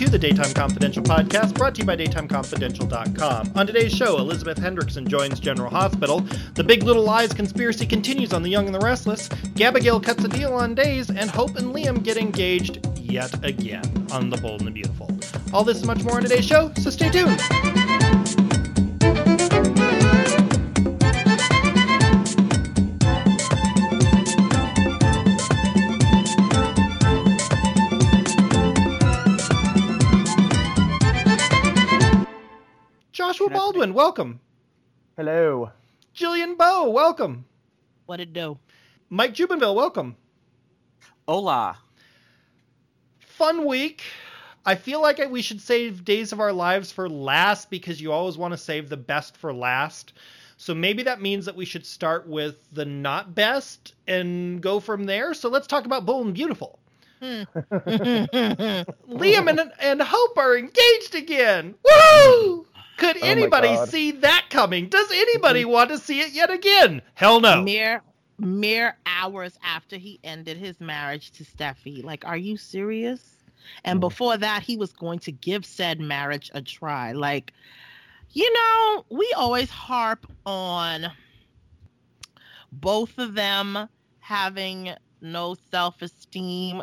to the Daytime Confidential podcast, brought to you by DaytimeConfidential.com. On today's show, Elizabeth Hendrickson joins General Hospital, The Big Little Lies conspiracy continues on The Young and the Restless, Gabigail cuts a deal on Days, and Hope and Liam get engaged yet again on The Bold and the Beautiful. All this and much more on today's show, so stay tuned. Joshua Baldwin, welcome. Hello. Jillian Bowe, welcome. What it do? Mike Jubinville, welcome. Hola. Fun week. I feel like we should save Days of Our Lives for last because you always want to save the best for last. So maybe that means that we should start with the not best and go from there. So let's talk about Bold and Beautiful. Liam and Hope are engaged again. Woo! Could anybody see that coming? Does anybody want to see it yet again? Hell no. Mere hours after he ended his marriage to Steffi. Like, are you serious? And before that, he was going to give said marriage a try. Like, you know, we always harp on both of them having no self-esteem.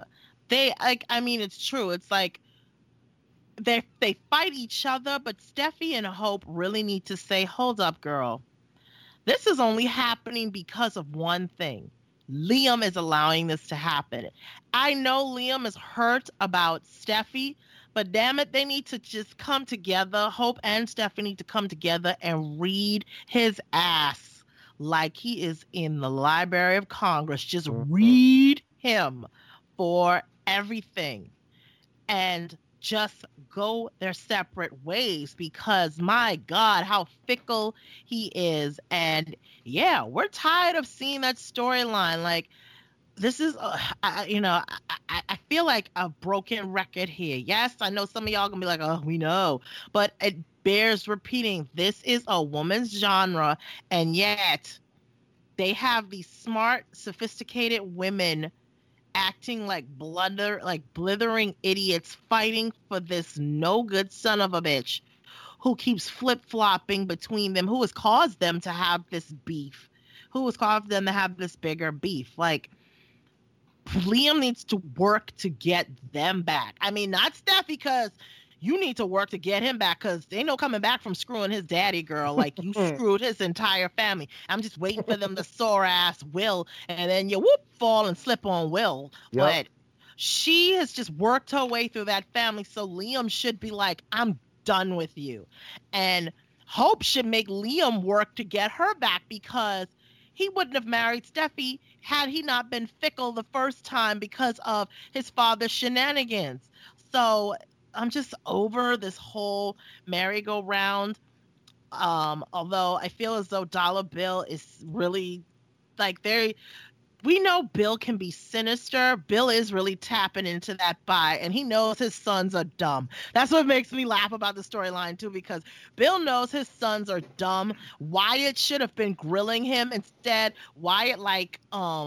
It's true. It's like, they fight each other, but Steffi and Hope really need to say, hold up, girl. This is only happening because of one thing. Liam is allowing this to happen. I know Liam is hurt about Steffi, but damn it, they need to just come together. Hope and Steffi need to come together and read his ass like he is in the Library of Congress. Just read him for everything. And just go their separate ways because my God, how fickle he is. And yeah, we're tired of seeing that storyline. Like, this is, I feel like a broken record here. Yes, I know some of y'all gonna be like, oh, we know, but it bears repeating. This is a woman's genre, and yet they have these smart, sophisticated women acting like blithering idiots fighting for this no good son of a bitch who keeps flip-flopping between them, who has caused them to have this beef, who has caused them to have this bigger beef. Like, Liam needs to work to get them back. I mean, not Steffi, because you need to work to get him back, because ain't no coming back from screwing his daddy, girl. Like, you screwed his entire family. I'm just waiting for them to sore ass Will, and then you fall and slip on Will. Yep. But she has just worked her way through that family, so Liam should be like, I'm done with you. And Hope should make Liam work to get her back, because he wouldn't have married Steffi had he not been fickle the first time because of his father's shenanigans. So I'm just over this whole merry-go-round. Although I feel as though Dollar Bill is really like we know Bill can be sinister. Bill is really tapping into that bite, and he knows his sons are dumb. That's what makes me laugh about the storyline too, because Bill knows his sons are dumb. Wyatt should have been grilling him instead. Wyatt, like,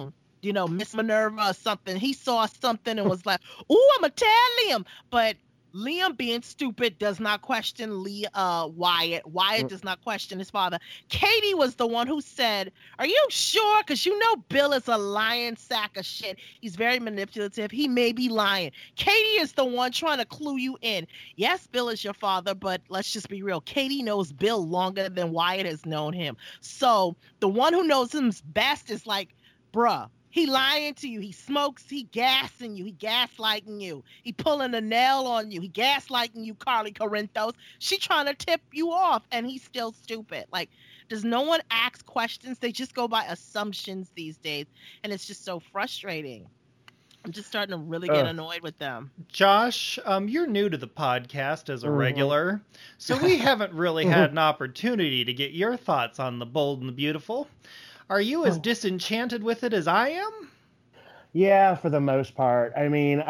Miss Minerva or something. He saw something and was like, "Ooh, I'ma tell Liam," but Liam, being stupid, does not question Wyatt. Wyatt does not question his father. Katie was the one who said, are you sure? Because you know Bill is a lying sack of shit. He's very manipulative. He may be lying. Katie is the one trying to clue you in. Yes, Bill is your father, but let's just be real. Katie knows Bill longer than Wyatt has known him. So the one who knows him best is like, bruh, he lying to you. He smokes. He gassing you. He gaslighting you. He pulling a nail on you. He gaslighting you, Carly Corinthos. She trying to tip you off, and he's still stupid. Like, does no one ask questions? They just go by assumptions these days, and it's just so frustrating. I'm just starting to really get annoyed with them. Josh, you're new to the podcast as a regular, so we haven't really had an opportunity to get your thoughts on The Bold and the Beautiful. Are you as disenchanted with it as I am? Yeah, for the most part. I mean,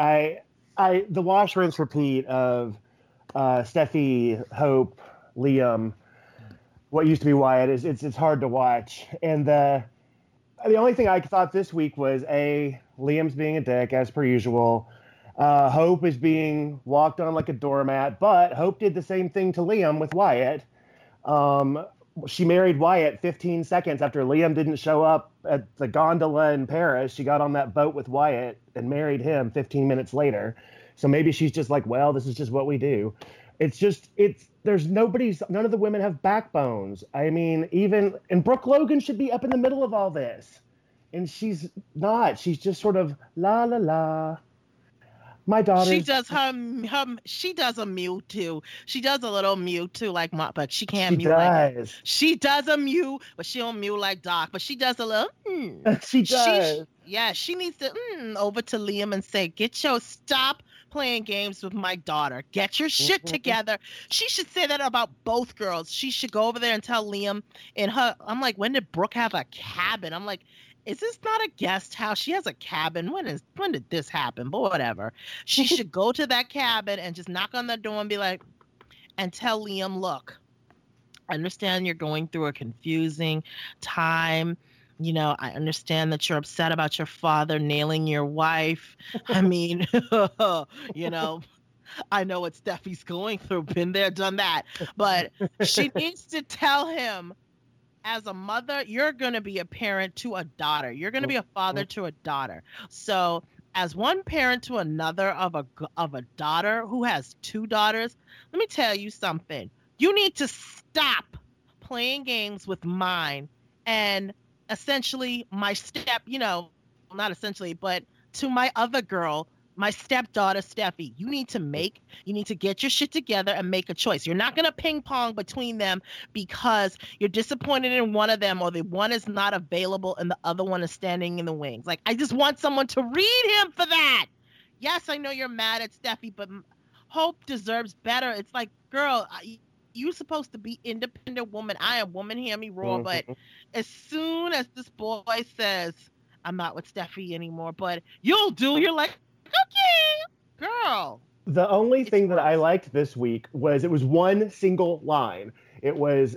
the wash, rinse, repeat of Steffi, Hope, Liam, what used to be Wyatt, it's hard to watch. And the only thing I thought this week was Liam's being a dick as per usual. Hope is being walked on like a doormat, but Hope did the same thing to Liam with Wyatt. She married Wyatt 15 seconds after Liam didn't show up at the gondola in Paris. She got on that boat with Wyatt and married him 15 minutes later. So maybe she's just like, well, this is just what we do. None of the women have backbones. I mean, and Brooke Logan should be up in the middle of all this. And she's not. She's just sort of la la la. My daughter. She does she does a mew too. She does a little mew too, like but she can't mew like she does a mew, but she don't mew like Doc. But she does a little. She does. She needs to over to Liam and say, stop playing games with my daughter. Get your shit together. She should say that about both girls. She should go over there and tell Liam I'm like, when did Brooke have a cabin? I'm like, is this not a guest house? She has a cabin. When did this happen? But whatever. She should go to that cabin and just knock on the door and be like, and tell Liam, look, I understand you're going through a confusing time. You know, I understand that you're upset about your father nailing your wife. I mean, you know, I know what Steffi's going through. Been there, done that. But she needs to tell him, as a mother, you're going to be a parent to a daughter. You're going to be a father to a daughter. So as one parent to another of a daughter who has two daughters, let me tell you something. You need to stop playing games with mine and essentially my not essentially, but to my other girl, my stepdaughter, Steffi. You need to get your shit together and make a choice. You're not going to ping pong between them because you're disappointed in one of them or the one is not available and the other one is standing in the wings. Like, I just want someone to read him for that. Yes, I know you're mad at Steffi, but Hope deserves better. It's like, girl, you're supposed to be independent woman. I am woman, hear me roar. But as soon as this boy says, I'm not with Steffi anymore, but you'll do, you're like, okay, girl. The only thing that I liked this week was it was one single line. It was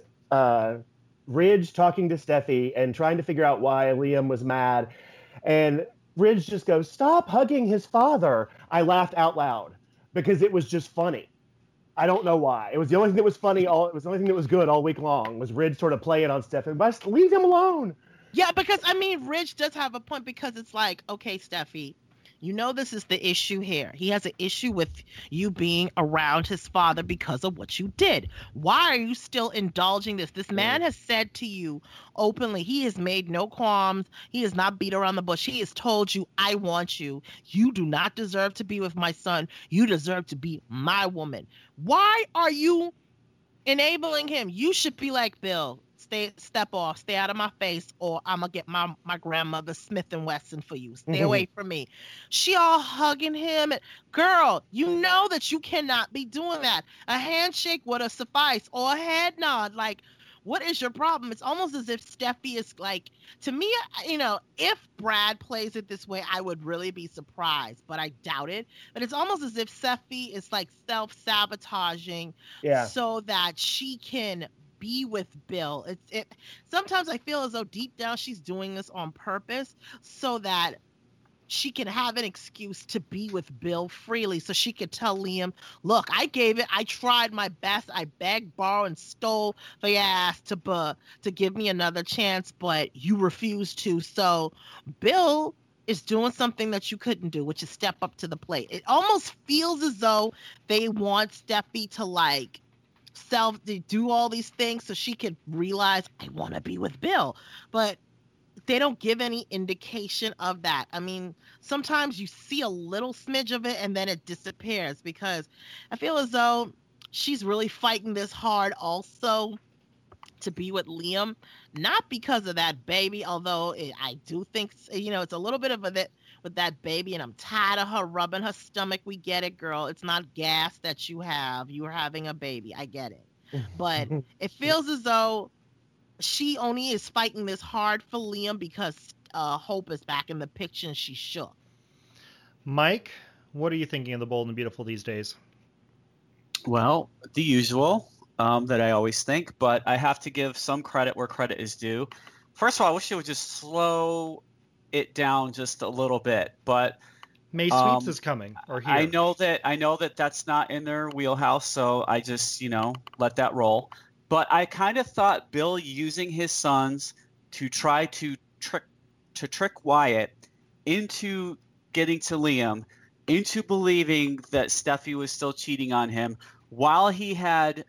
Ridge talking to Steffi and trying to figure out why Liam was mad. And Ridge just goes, stop hugging his father. I laughed out loud because it was just funny. I don't know why. It was the only thing that was funny. It was the only thing that was good all week long was Ridge sort of playing on Steffi. But leave him alone. Yeah, because, I mean, Ridge does have a point because it's like, okay, Steffi, you know this is the issue here. He has an issue with you being around his father because of what you did. Why are you still indulging this? This man has said to you openly, he has made no qualms. He has not beat around the bush. He has told you, I want you. You do not deserve to be with my son. You deserve to be my woman. Why are you enabling him? You should be like, Bill, step off, stay out of my face, or I'm gonna get my grandmother Smith & Wesson for you. Stay away from me. She all hugging him. Girl, you know that you cannot be doing that. A handshake would have sufficed, or a head nod. Like, what is your problem? It's almost as if Steffi is like, to me, you know, if Brad plays it this way, I would really be surprised, but I doubt it. But it's almost as if Steffi is like self-sabotaging so that she can be with Bill. Sometimes I feel as though deep down she's doing this on purpose so that she can have an excuse to be with Bill freely, so she could tell Liam, look, I tried my best, I begged, borrowed, and stole for your ass to give me another chance, but you refused to. So Bill is doing something that you couldn't do, which is step up to the plate. It almost feels as though they want Steffi to like to do all these things so she could realize, I want to be with Bill, but they don't give any indication of that. I mean, sometimes you see a little smidge of it and then it disappears, because I feel as though she's really fighting this hard also to be with Liam, not because of that baby, although I do think, you know, it's a little bit of a with that baby, and I'm tired of her rubbing her stomach. We get it, girl. It's not gas that you have. You are having a baby. I get it. But it feels as though she only is fighting this hard for Liam because Hope is back in the picture and she's shook. Mike, what are you thinking of The Bold and Beautiful these days? Well, the usual that I always think, but I have to give some credit where credit is due. First of all, I wish they would just slow it down just a little bit, but May Sweets is coming, or here. I know that that's not in their wheelhouse, so I just let that roll. But I kind of thought Bill using his sons to try to trick Wyatt into getting to Liam, into believing that Steffi was still cheating on him, while he had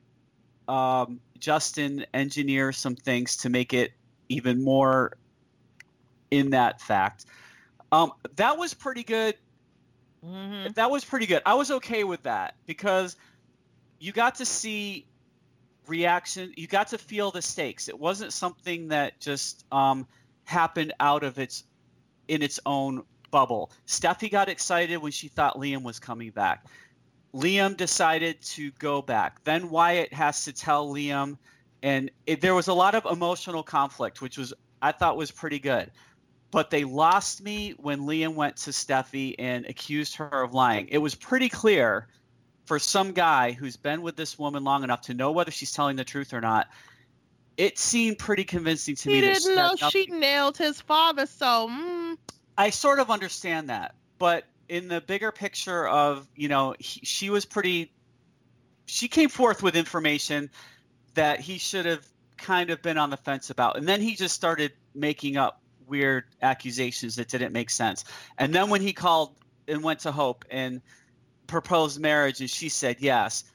Justin engineer some things to make it even more in that fact. That was pretty good. Mm-hmm. That was pretty good. I was okay with that because you got to see reaction. You got to feel the stakes. It wasn't something that just happened out of in its own bubble. Steffi got excited when she thought Liam was coming back. Liam decided to go back. Then Wyatt has to tell Liam, and there was a lot of emotional conflict, which I thought was pretty good. But they lost me when Liam went to Steffi and accused her of lying. It was pretty clear for some guy who's been with this woman long enough to know whether she's telling the truth or not. It seemed pretty convincing to me. He didn't know she nailed his father, so. I sort of understand that. But in the bigger picture of, she was pretty – she came forth with information that he should have kind of been on the fence about. And then he just started making up weird accusations that didn't make sense. And then when he called and went to Hope and proposed marriage and she said yes,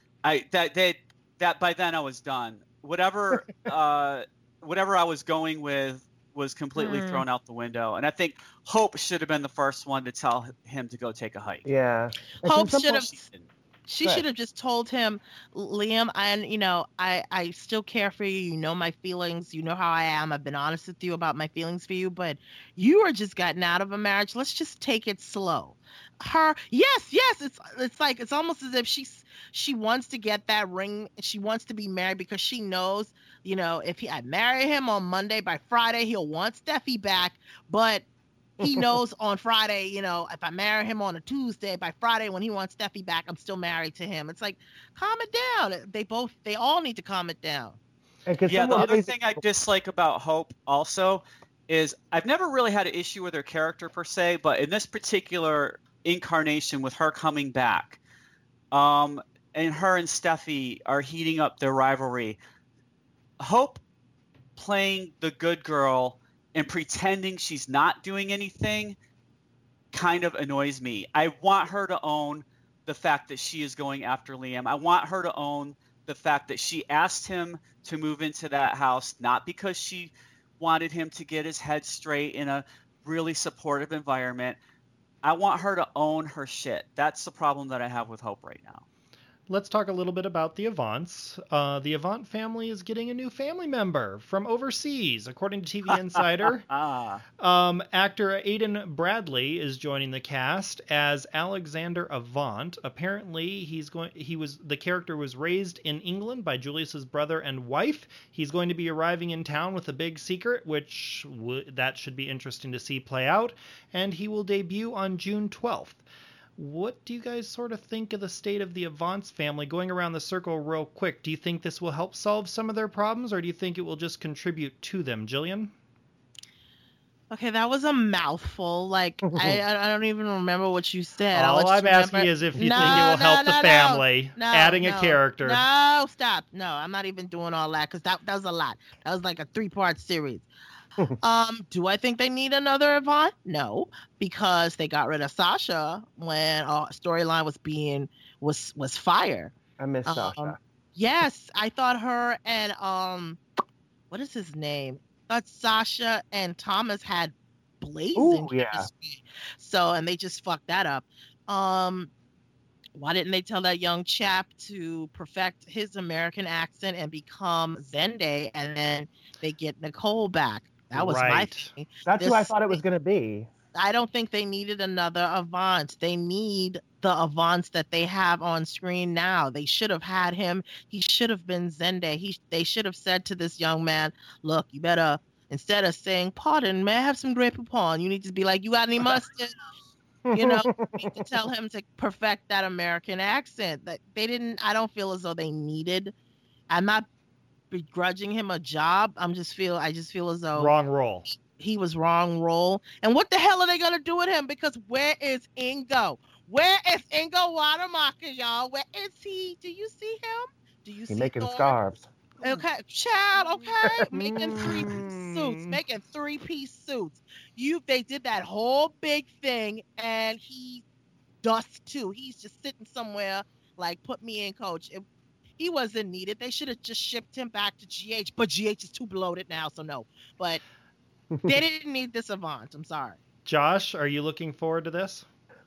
that by then I was done. Whatever I was going with was completely thrown out the window. And I think Hope should have been the first one to tell him to go take a hike. Yeah. Hope should have. She should have just told him, Liam, I still care for you. You know my feelings. You know how I am. I've been honest with you about my feelings for you, but you are just gotten out of a marriage. Let's just take it slow. Yes. It's almost as if she wants to get that ring. She wants to be married because she knows, if I marry him on Monday, by Friday, he'll want Steffi back. But he knows on Friday, if I marry him on a Tuesday, by Friday when he wants Steffi back, I'm still married to him. It's like, calm it down. They all need to calm it down. Yeah, the other thing I dislike about Hope also is I've never really had an issue with her character per se, but in this particular incarnation with her coming back, and her and Steffi are heating up their rivalry. Hope playing the good girl and pretending she's not doing anything kind of annoys me. I want her to own the fact that she is going after Liam. I want her to own the fact that she asked him to move into that house, not because she wanted him to get his head straight in a really supportive environment. I want her to own her shit. That's the problem that I have with Hope right now. Let's talk a little bit about the Avants. The Avant family is getting a new family member from overseas, according to TV Insider. Actor Aidan Bradley is joining the cast as Alexander Avant. Apparently, the character was raised in England by Julius's brother and wife. He's going to be arriving in town with a big secret, which that should be interesting to see play out. And he will debut on June 12th. What do you guys sort of think of the state of the Avants family? Going around the circle real quick, do you think this will help solve some of their problems, or do you think it will just contribute to them? Jillian? Okay, that was a mouthful. Like, I don't even remember what you said. All I'm asking is if you think it will help the family, adding a character. No, stop. No, I'm not even doing all that, because that was a lot. That was like a 3-part series. Do I think they need another Avant? No, because they got rid of Sasha when our storyline was fire. I miss Sasha. Yes, I thought her and what is his name? I thought Sasha and Thomas had blazing chemistry. So, and they just fucked that up. Why didn't they tell that young chap to perfect his American accent and become Zende, and then they get Nicole back? That was my thing. That's who I thought it was going to be. I don't think they needed another Avant. They need the Avants that they have on screen now. They should have had him. He should have been Zende. They should have said to this young man, look, you better, instead of saying, pardon, may I have some Grey Poupon? You need to be like, you got any mustard? You need to tell him to perfect that American accent. That they didn't. I don't feel as though they needed. I'm not begrudging him a job. I just feel as though wrong role. he was wrong role. And what the hell are they gonna do with him? Because where is Ingo? Where is Ingo Watermarker, y'all? Where is he? Do you see him? Do you He's see making Thor? scarves. Okay, child. Okay, making 3-piece suits, making 3-piece suits. They did that whole big thing, and he does too. He's just sitting somewhere, like, put me in, coach. He wasn't needed. They should have just shipped him back to GH, but GH is too bloated now, so no. But they didn't need this Avant. I'm sorry. Josh, are you looking forward to this?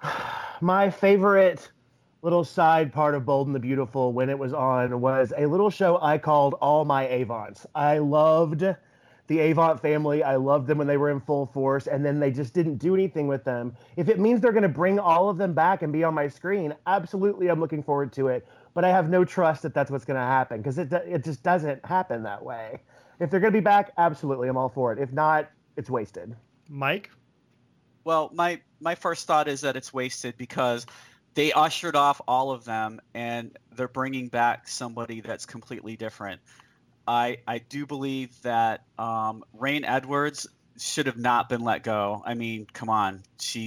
My favorite little side part of Bold and the Beautiful when it was on was a little show I called All My Avants. I loved the Avant family. I loved them when they were in full force, and then they just didn't do anything with them. If it means they're going to bring all of them back and be on my screen, absolutely, I'm looking forward to it. But I have no trust that that's what's going to happen, because it just doesn't happen that way. If they're going to be back, absolutely, I'm all for it. If not, it's wasted. Mike? Well, my first thought is that it's wasted because they ushered off all of them, and they're bringing back somebody that's completely different. I do believe that Rain Edwards should have not been let go. I mean, come on,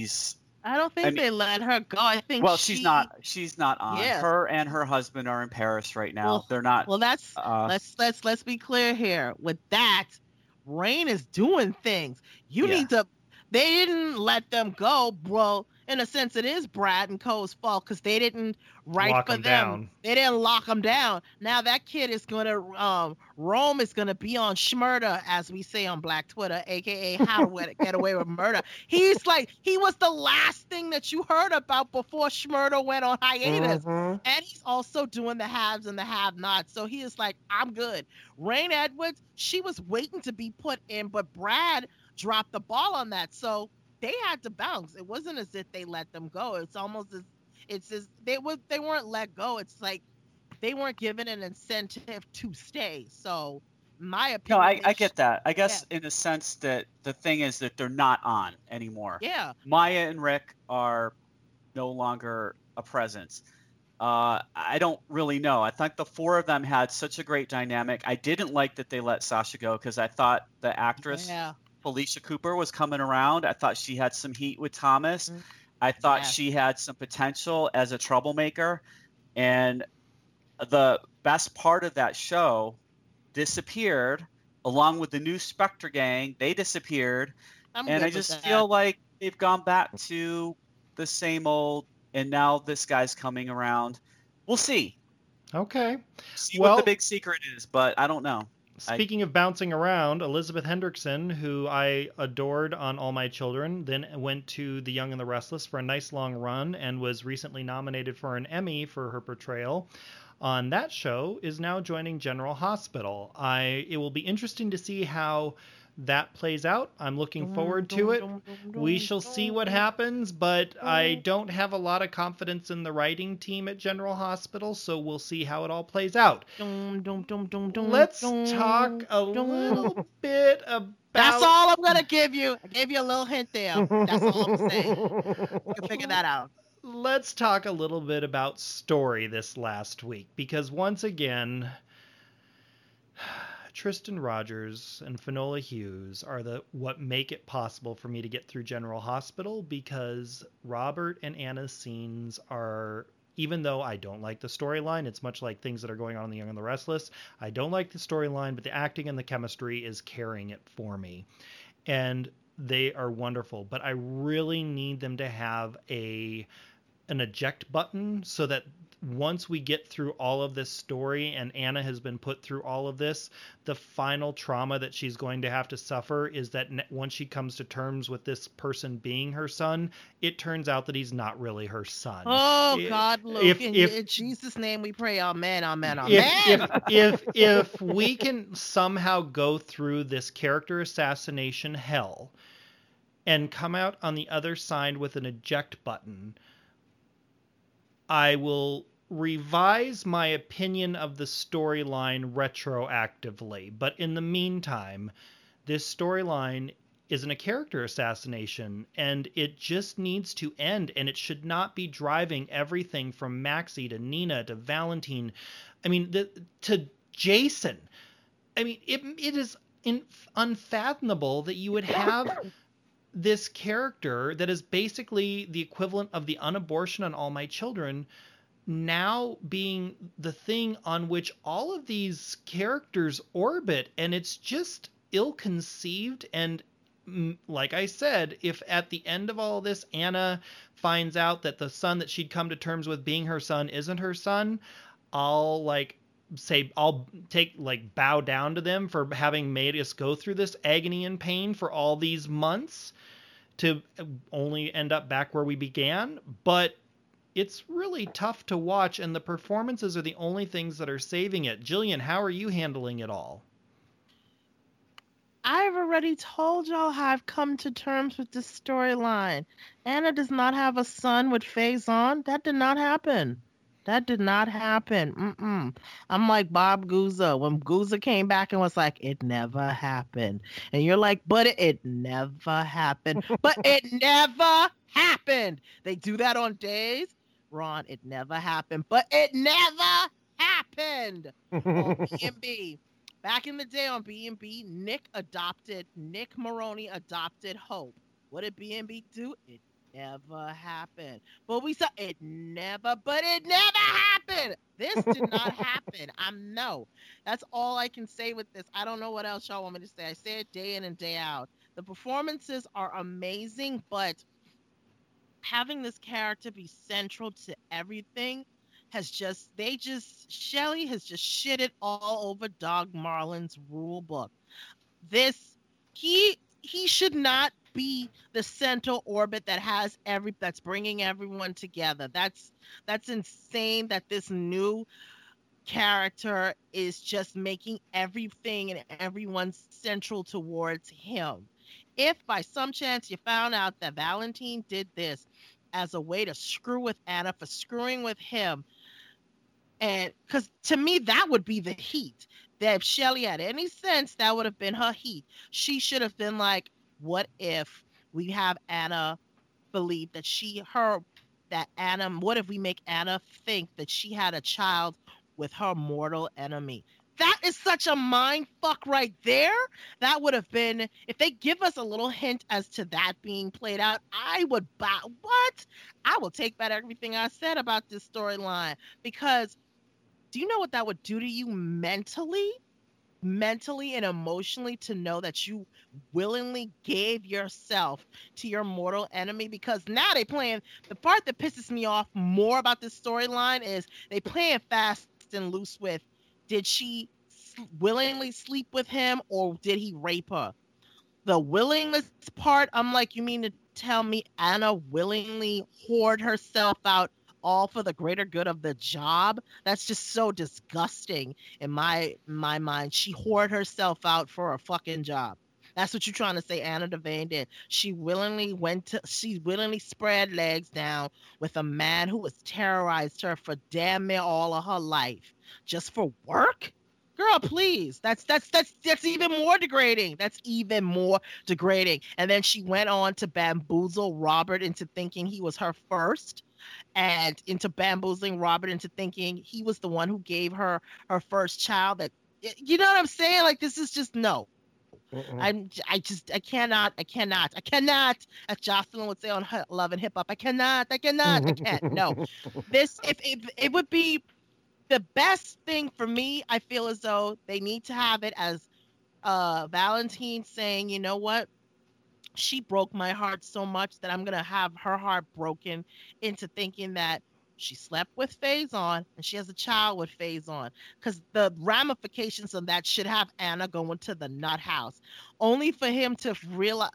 I don't think they let her go. I think she's not on. Yeah. Her and her husband are in Paris right now. Well, they're not. Well, that's let's be clear here. With that, Rain is doing things. They didn't let them go. Well, in a sense, it is Brad and Cole's fault because they didn't write Lock for them them. down. They didn't lock them down. Now that kid is gonna Rome is gonna be on Schmurda, as we say on Black Twitter, aka How to Get Away with Murder. He was the last thing that you heard about before Schmurda went on hiatus. Mhm. And he's also doing the haves and the have-nots. So he is like, I'm good. Rain Edwards, she was waiting to be put in, but Brad dropped the ball on that. So they had to bounce. It wasn't as if they let them go. It's almost as they weren't let go. It's like they weren't given an incentive to stay. So my opinion. No, I get that. I guess in the sense that the thing is that they're not on anymore. Yeah. Maya and Rick are no longer a presence. I don't really know. I think the four of them had such a great dynamic. I didn't like that they let Sasha go because I thought the actress Felicia Cooper was coming around. I thought she had some heat with Thomas. Mm-hmm. I thought she had some potential as a troublemaker. And the best part of that show disappeared along with the new Spectre gang. They disappeared. And I just feel like they've gone back to the same old, and now this guy's coming around. We'll see. Okay. See what the big secret is, but I don't know. Speaking of bouncing around, Elizabeth Hendrickson, who I adored on All My Children, then went to The Young and the Restless for a nice long run and was recently nominated for an Emmy for her portrayal on that show, is now joining General Hospital. It will be interesting to see how that plays out. I'm looking forward to it. We shall see what happens, but I don't have a lot of confidence in the writing team at General Hospital, so we'll see how it all plays out. Let's talk a little bit about... That's all I'm going to give you. I gave you a little hint there. That's all I'm saying. You can figure that out. Let's talk a little bit about story this last week, because once again... Tristan Rogers and Finola Hughes are what make it possible for me to get through General Hospital, because Robert and Anna's scenes are, even though I don't like the storyline, it's much like things that are going on in The Young and the Restless. I don't like the storyline, but the acting and the chemistry is carrying it for me. And they are wonderful, but I really need them to have an eject button so that once we get through all of this story and Anna has been put through all of this, the final trauma that she's going to have to suffer is that once she comes to terms with this person being her son, it turns out that he's not really her son. Oh, God, Luke, in Jesus' name we pray, amen, amen, amen. If we can somehow go through this character assassination hell and come out on the other side with an eject button, I will revise my opinion of the storyline retroactively. But in the meantime, this storyline isn't a character assassination, and it just needs to end, and it should not be driving everything from Maxie to Nina to Valentine. I mean, to Jason. I mean, it is unfathomable that you would have this character that is basically the equivalent of the unabortion on All My Children now being the thing on which all of these characters orbit, and it's just ill-conceived. And like I said, if at the end of all this Anna finds out that the son that she'd come to terms with being her son isn't her son, I'll bow down to them for having made us go through this agony and pain for all these months to only end up back where we began. But it's really tough to watch, and the performances are the only things that are saving it. Jillian, how are you handling it all? I've already told y'all how I've come to terms with this storyline. Anna does not have a son with Faison. That did not happen. That did not happen. I'm like Bob Guza. When Guza came back and was like, it never happened. And you're like, but it never happened. But it never happened. They do that on Days. Ron, it never happened. But it never happened. On B&B. Back in the day on B&B, Nick Maroney adopted Hope. What did B&B do? It never happened. But we saw it never happened. This did not happen. No. That's all I can say with this. I don't know what else y'all want me to say. I say it day in and day out. The performances are amazing, but having this character be central to everything Shelley has just shit it all over Doug Marland's rule book. He should not be the central orbit that's bringing everyone together. That's insane that this new character is just making everything and everyone central towards him. If by some chance you found out that Valentine did this as a way to screw with Anna for screwing with him, and because to me that would be the heat, that if Shelley had any sense, that would have been her heat. She should have been like, what if we have Anna believe that what if we make Anna think that she had a child with her mortal enemy? That is such a mind fuck right there. That would have been, if they give us a little hint as to that being played out, I would buy, what? I will take back everything I said about this storyline, because do you know what that would do to you mentally and emotionally, to know that you willingly gave yourself to your mortal enemy? Because now they playing, the part that pisses me off more about this storyline is they playing fast and loose with, did she willingly sleep with him or did he rape her? The willingness part, I'm like, you mean to tell me Anna willingly whored herself out all for the greater good of the job? That's just so disgusting in my mind. She whored herself out for a fucking job. That's what you're trying to say Anna Devane did. She willingly spread legs down with a man who has terrorized her for damn near all of her life just for work? Girl, please. That's even more degrading. That's even more degrading. And then she went on to bamboozle Robert into thinking he was her first, and into bamboozling Robert into thinking he was the one who gave her her first child. That, you know what I'm saying? Like, this is just no. I cannot, as Jocelyn would say on Love and Hip Hop, I can't. No. This, if it would be the best thing for me, I feel as though they need to have it as Valentine saying, you know what? She broke my heart so much that I'm going to have her heart broken into thinking that she slept with Faison and she has a child with Faison. Because the ramifications of that should have Anna going to the nut house. Only for him to realize,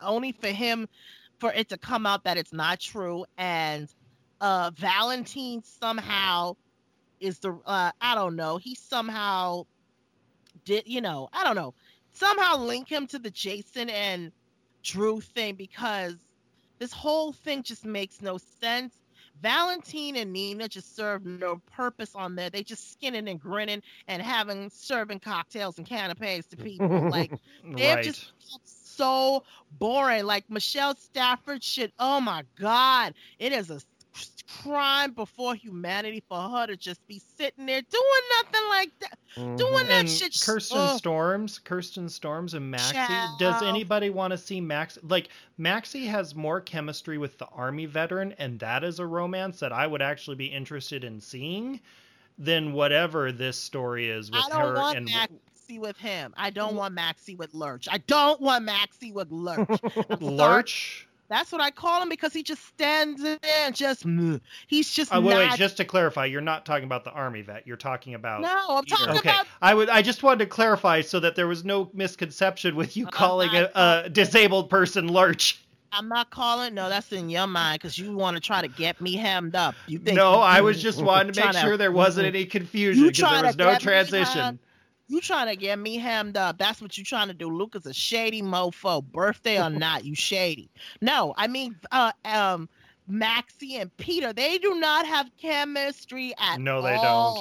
for it to come out that it's not true. And Valentine somehow is the, I don't know, he somehow did, I don't know, somehow link him to the Jason and Drew thing, because this whole thing just makes no sense. Valentine and Nina just serve no purpose on there. They just skinning and grinning and serving cocktails and canapes to people. Like, they're Right. just so boring. Like, Michelle Stafford should, oh my God, it is a crime before humanity for her to just be sitting there doing nothing like that. Doing that And shit. Kirsten Storms and Maxie. Does anybody want to see Maxie? Like, Maxie has more chemistry with the Army veteran, and that is a romance that I would actually be interested in seeing than whatever this story is with her. I don't want Maxie with him. I don't want Maxie with Lurch. I don't want Maxie with Lurch. Lurch? That's what I call him because he just stands there and just, he's just wait, just to clarify, you're not talking about the Army vet. You're talking about... No, I'm talking about... I just wanted to clarify so that there was no misconception with you calling a disabled person Lurch. I'm not calling. No, that's in your mind because you want to try to get me hemmed up. You think? No, I was just wanting to make sure there wasn't any confusion because there was no transition. You trying to get me hemmed up. That's what you trying to do. Luke is a shady mofo. Birthday or not, you shady. No, I mean, Maxie and Peter, they do not have chemistry at all. No, they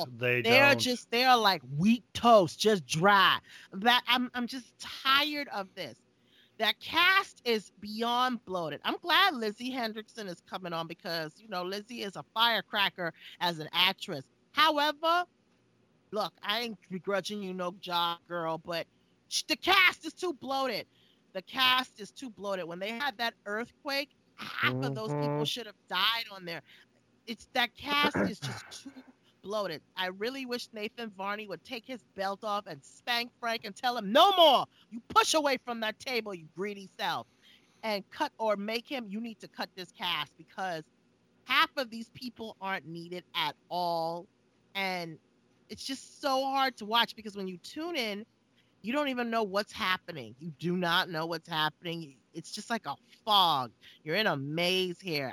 don't. They're like wheat toast, just dry. I'm just tired of this. That cast is beyond bloated. I'm glad Lizzie Hendrickson is coming on because, Lizzie is a firecracker as an actress. However, look, I ain't begrudging you no job, girl, but the cast is too bloated. The cast is too bloated. When they had that earthquake, half of those people should have died on there. That cast is just too bloated. I really wish Nathan Varney would take his belt off and spank Frank and tell him, no more. You push away from that table, you greedy self. And you need to cut this cast because half of these people aren't needed at all. And it's just so hard to watch because when you tune in, you don't even know what's happening. You do not know what's happening. It's just like a fog. You're in a maze here.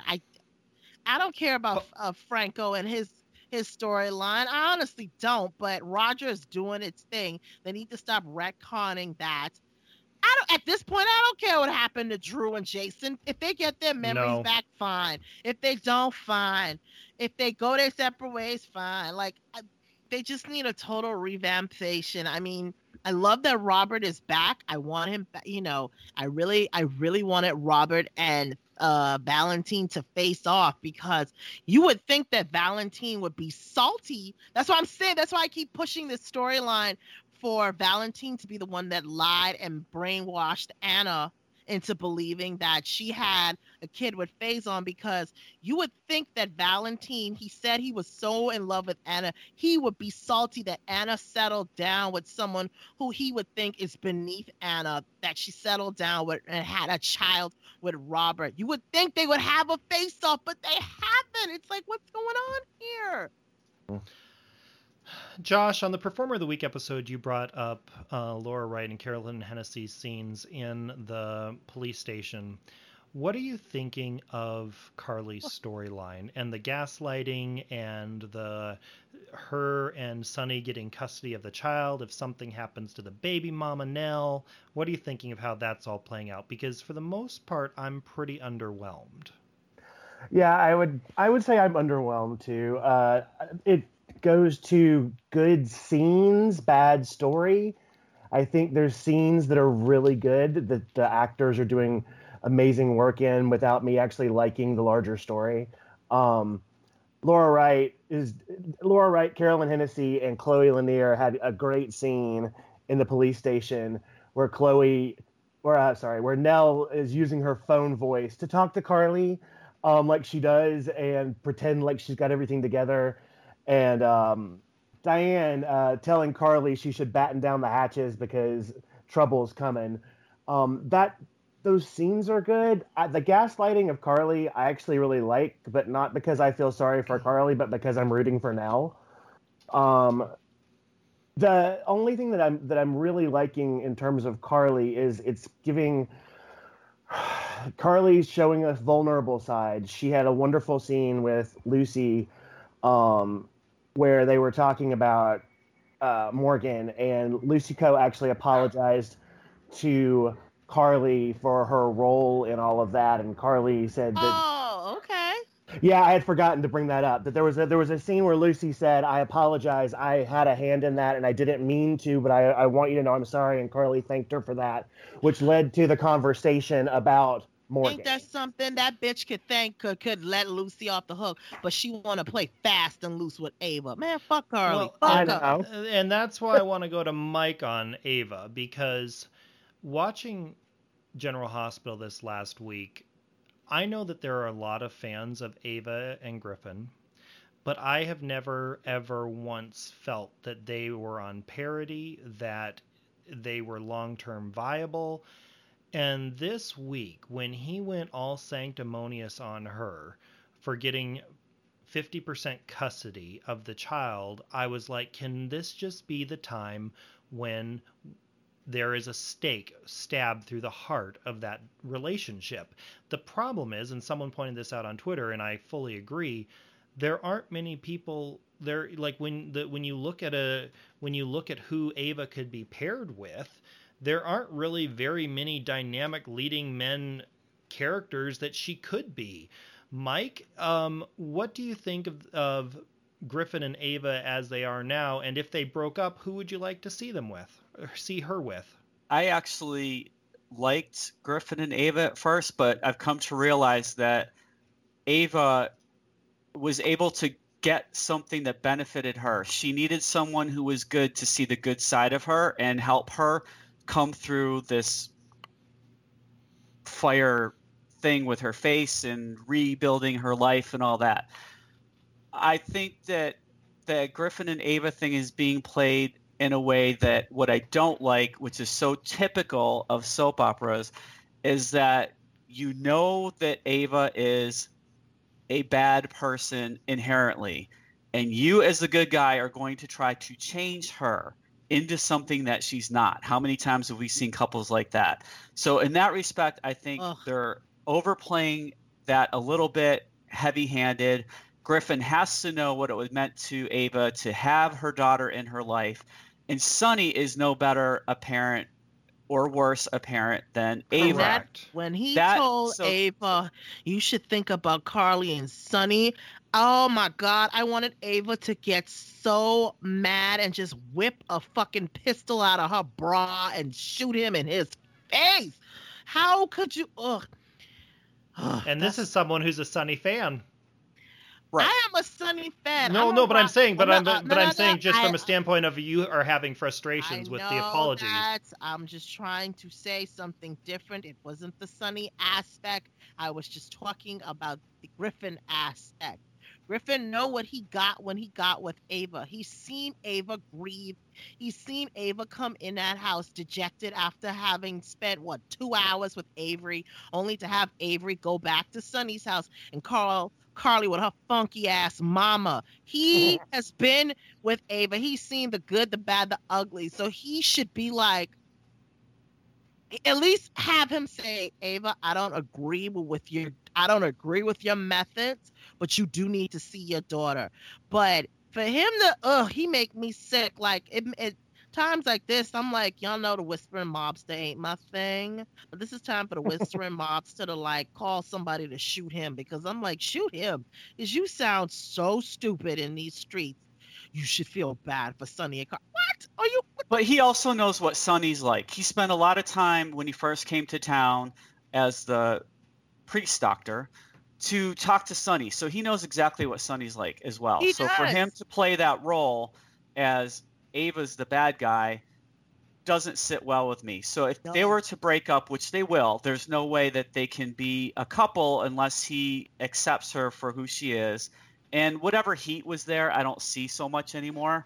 I don't care about Franco and his storyline. I honestly don't, but Roger is doing its thing. They need to stop retconning that. At this point, I don't care what happened to Drew and Jason. If they get their memories back, fine. If they don't, fine. If they go their separate ways, fine. They just need a total revampation. I mean, I love that Robert is back. I want him back. I really wanted Robert and Valentine to face off because you would think that Valentine would be salty. That's what I'm saying. That's why I keep pushing this storyline for Valentine to be the one that lied and brainwashed Anna into believing that she had a kid with Faison because you would think that Valentine, he said he was so in love with Anna, he would be salty that Anna settled down with someone who he would think is beneath Anna, that she settled down with and had a child with Robert. You would think they would have a face-off, but they haven't. It's like, what's going on here? Josh, on the Performer of the Week episode, you brought up Laura Wright and Carolyn Hennessy's scenes in the police station. What are you thinking of Carly's storyline and the gaslighting and her and Sonny getting custody of the child if something happens to the baby mama Nell? What are you thinking of how that's all playing out? Because for the most part, I'm pretty underwhelmed. Yeah, I would say I'm underwhelmed too. It goes to good scenes, bad story. I think there's scenes that are really good that the actors are doing amazing work in without me actually liking the larger story. Laura Wright, Carolyn Hennessy, and Chloe Lanier had a great scene in the police station where where Nell is using her phone voice to talk to Carly, like she does, and pretend like she's got everything together. And Diane telling Carly she should batten down the hatches because trouble's coming. Those scenes are good. The gaslighting of Carly I actually really like, but not because I feel sorry for Carly, but because I'm rooting for Nell. The only thing that I'm really liking in terms of Carly is it's giving Carly's showing a vulnerable side. She had a wonderful scene with Lucy, where they were talking about Morgan, and Lucy Coe actually apologized to Carly for her role in all of that, and Carly said that. Oh, okay. Yeah, I had forgotten to bring that up. That there was a scene where Lucy said, "I apologize. I had a hand in that, and I didn't mean to, but I want you to know I'm sorry." And Carly thanked her for that, which led to the conversation about more Ain't games. that something that bitch could let Lucy off the hook, but she want to play fast and loose with Ava. Man, fuck Carly. Well, Fuck I her. know. and that's why I want to go to Mike on Ava, because watching General Hospital this last week, I know that there are a lot of fans of Ava and Griffin, but I have never ever once felt that they were on parity, that they were long-term viable. And this week, when he went all sanctimonious on her for getting 50% custody of the child, I was like, can this just be the time when there is a stake stabbed through the heart of that relationship? The problem is, and someone pointed this out on Twitter, and I fully agree, there aren't many people there. Like when you look at who Ava could be paired with, there aren't really very many dynamic leading men characters that she could be. Mike, what do you think of Griffin and Ava as they are now? And if they broke up, who would you like to see them with, or see her with? I actually liked Griffin and Ava at first, but I've come to realize that Ava was able to get something that benefited her. She needed someone who was good to see the good side of her and help her come through this fire thing with her face and rebuilding her life and all that. I think that the Griffin and Ava thing is being played in a way that what I don't like, which is so typical of soap operas, is that you know that Ava is a bad person inherently, and you as the good guy are going to try to change her into something that she's not. How many times have we seen couples like that? So in that respect, I think they're overplaying that a little bit heavy-handed. Griffin has to know what it was meant to Ava to have her daughter in her life, and Sonny is no better a parent or worse a parent than Ava. When he told Ava, you should think about Carly and Sonny, oh my God, I wanted Ava to get so mad and just whip a fucking pistol out of her bra and shoot him in his face. How could you? Ugh. And this is someone who's a Sonny fan. Right. I am a Sonny fan. But I'm saying, just from a standpoint of you are having frustrations with the apologies. I'm just trying to say something different. It wasn't the Sonny aspect. I was just talking about the Griffin aspect. Griffin know what he got when he got with Ava. He's seen Ava grieve. He's seen Ava come in that house dejected after having spent 2 hours with Avery, only to have Avery go back to Sonny's house and Carly with her funky ass mama. He has been with Ava. He's seen the good, the bad, the ugly. So he should be like, at least have him say, Ava, I don't agree with your methods, but you do need to see your daughter. But for him to, he make me sick. Like it times like this, I'm like, y'all know the whispering mobster ain't my thing, but this is time for the whispering mobster to like call somebody to shoot him, because I'm like, shoot him, because you sound so stupid in these streets. You should feel bad for Sonny and Carl. What are you? But he also knows what Sonny's like. He spent a lot of time when he first came to town as the priest doctor to talk to Sonny, so he knows exactly what Sonny's like as well. He so does. For him to play that role as Ava's the bad guy doesn't sit well with me. So if they were to break up, which they will, there's no way that they can be a couple unless he accepts her for who she is. And whatever heat was there, I don't see so much anymore.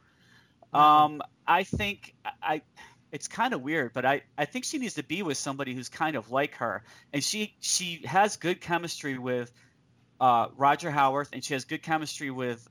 I think it's kind of weird, but I think she needs to be with somebody who's kind of like her. And she has good chemistry with Roger Howarth, and she has good chemistry with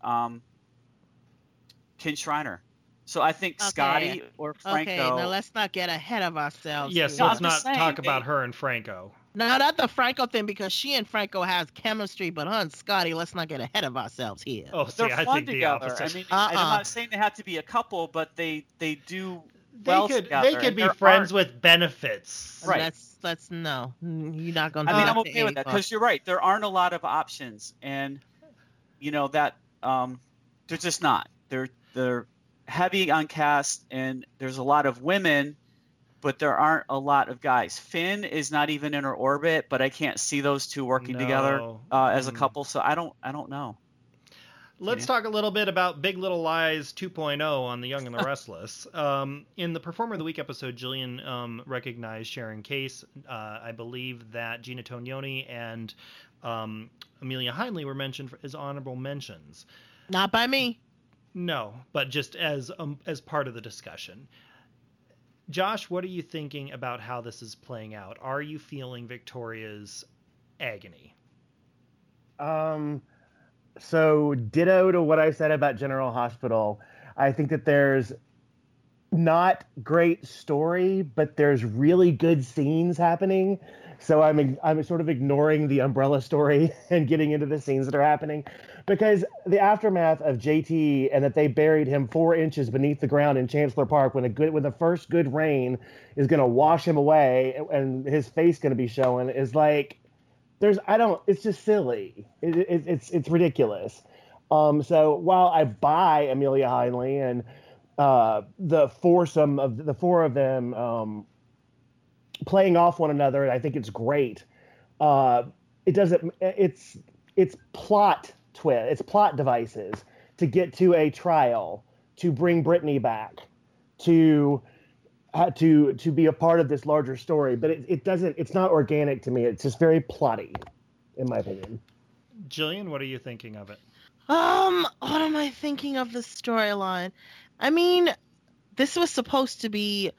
Ken Shriner. So I think Scotty or Franco. Okay, now let's not get ahead of ourselves. Yes, let's not talk about her and Franco. No, not the Franco thing, because she and Franco has chemistry, but her and Scotty, let's not get ahead of ourselves here. Oh, see, they're I fun think together. the opposite. I mean, I'm not saying they have to be a couple, but they do well together. They could be friends with benefits. Right. Let's no. You're not going to. I mean, I'm okay with that, because you're right. There aren't a lot of options, and you know that they're just not. They're heavy on cast, and there's a lot of women but there aren't a lot of guys. Finn is not even in her orbit, but I can't see those two working together as a couple. So I don't know. Let's talk a little bit about Big Little Lies 2.0 on The Young and the Restless. In the Performer of the Week episode, Jillian recognized Sharon Case. I believe that Gina Tognoni and Amelia Hindley were mentioned as honorable mentions. Not by me. No, but just as part of the discussion. Josh, what are you thinking about how this is playing out? Are you feeling Victoria's agony? So ditto to what I said about General Hospital. I think that there's not great story, but there's really good scenes happening. So I'm sort of ignoring the umbrella story and getting into the scenes that are happening, because the aftermath of JT and that they buried him 4 inches beneath the ground in Chancellor Park when the first good rain is going to wash him away and his face going to be showing is like, it's just silly. It's ridiculous. So while I buy Amelia Hindley and the foursome of the 4 of them playing off one another, I think it's great. It's plot devices to get to a trial, to bring Brittany back, to be a part of this larger story, but it's not organic to me. It's just very plotty, in my opinion. Jillian, what are you thinking of it? What am I thinking of the storyline? I mean, this was supposed to be,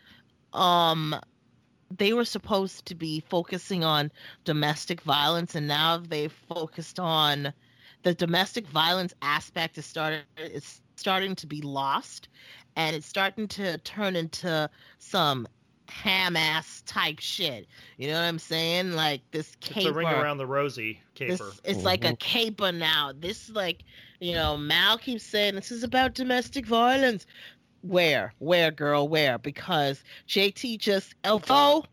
they were supposed to be focusing on domestic violence, and now they've focused on the domestic violence aspect is starting to be lost. And it's starting to turn into some ham-ass type shit. You know what I'm saying? Like this caper. It's a ring around the rosy caper. It's like a caper now. This is like, Mal keeps saying this is about domestic violence. Where, girl, where? Because JT although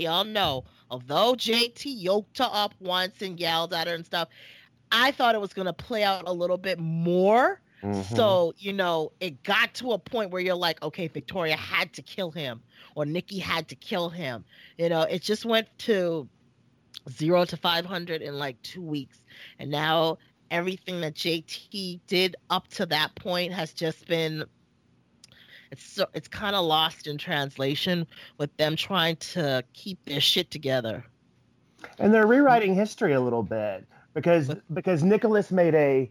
JT yoked her up once and yelled at her and stuff, I thought it was going to play out a little bit more. So, it got to a point where you're like, okay, Victoria had to kill him or Nikki had to kill him. It just went to 0 to 500 in like 2 weeks. And now everything that JT did up to that point has just been, it's kind of lost in translation with them trying to keep their shit together. And they're rewriting history a little bit because Nicholas made a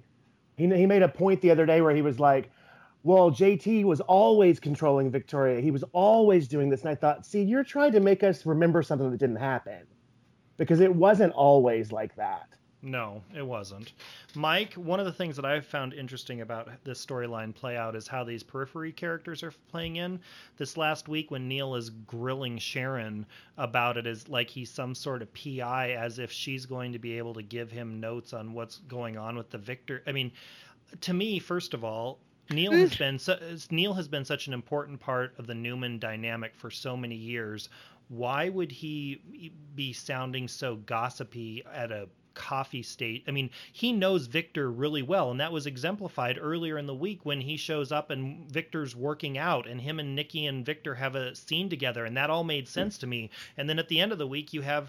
point the other day where he was like, well, JT was always controlling Victoria. He was always doing this. And I thought, see, you're trying to make us remember something that didn't happen, because it wasn't always like that. No, it wasn't. Mike, one of the things that I've found interesting about this storyline play out is how these periphery characters are playing in. This last week when Neil is grilling Sharon about it as like he's some sort of PI, as if she's going to be able to give him notes on what's going on with the Victor. I mean, to me, first of all, Neil has been such an important part of the Newman dynamic for so many years. Why would he be sounding so gossipy at a coffee state? I mean, he knows Victor really well, and that was exemplified earlier in the week when he shows up and Victor's working out and him and Nikki and Victor have a scene together, and that all made sense to me. And then at the end of the week you have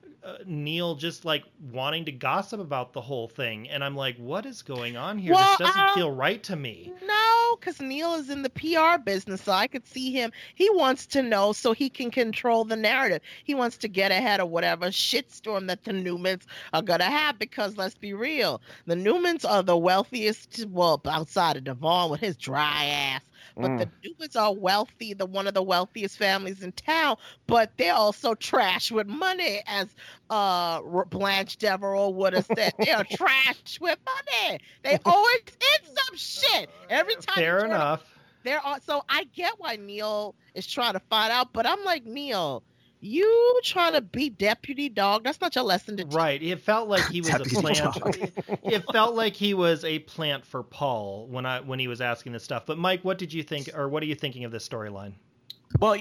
Neil just like wanting to gossip about the whole thing, and I'm like, what is going on here? This doesn't feel right to me. No, because Neil is in the PR business, so I could see him. He wants to know so he can control the narrative. He wants to get ahead of whatever shitstorm that the Newmans are gonna have, because let's be real, the Newmans are the wealthiest, well, outside of Devon with his dry ass. But the Newmans are wealthy, one of the wealthiest families in town, but they're also trash with money, as Blanche Devereaux would have said. They are trash with money. They always in some shit. Every time. Fair enough. So I get why Neil is trying to find out, but I'm like, Neil, you trying to be deputy dog? That's not your lesson to teach. Right. It felt like he was a plant. It felt like he was a plant for Paul when he was asking this stuff. But Mike, what did you think, or what are you thinking of this storyline? Well,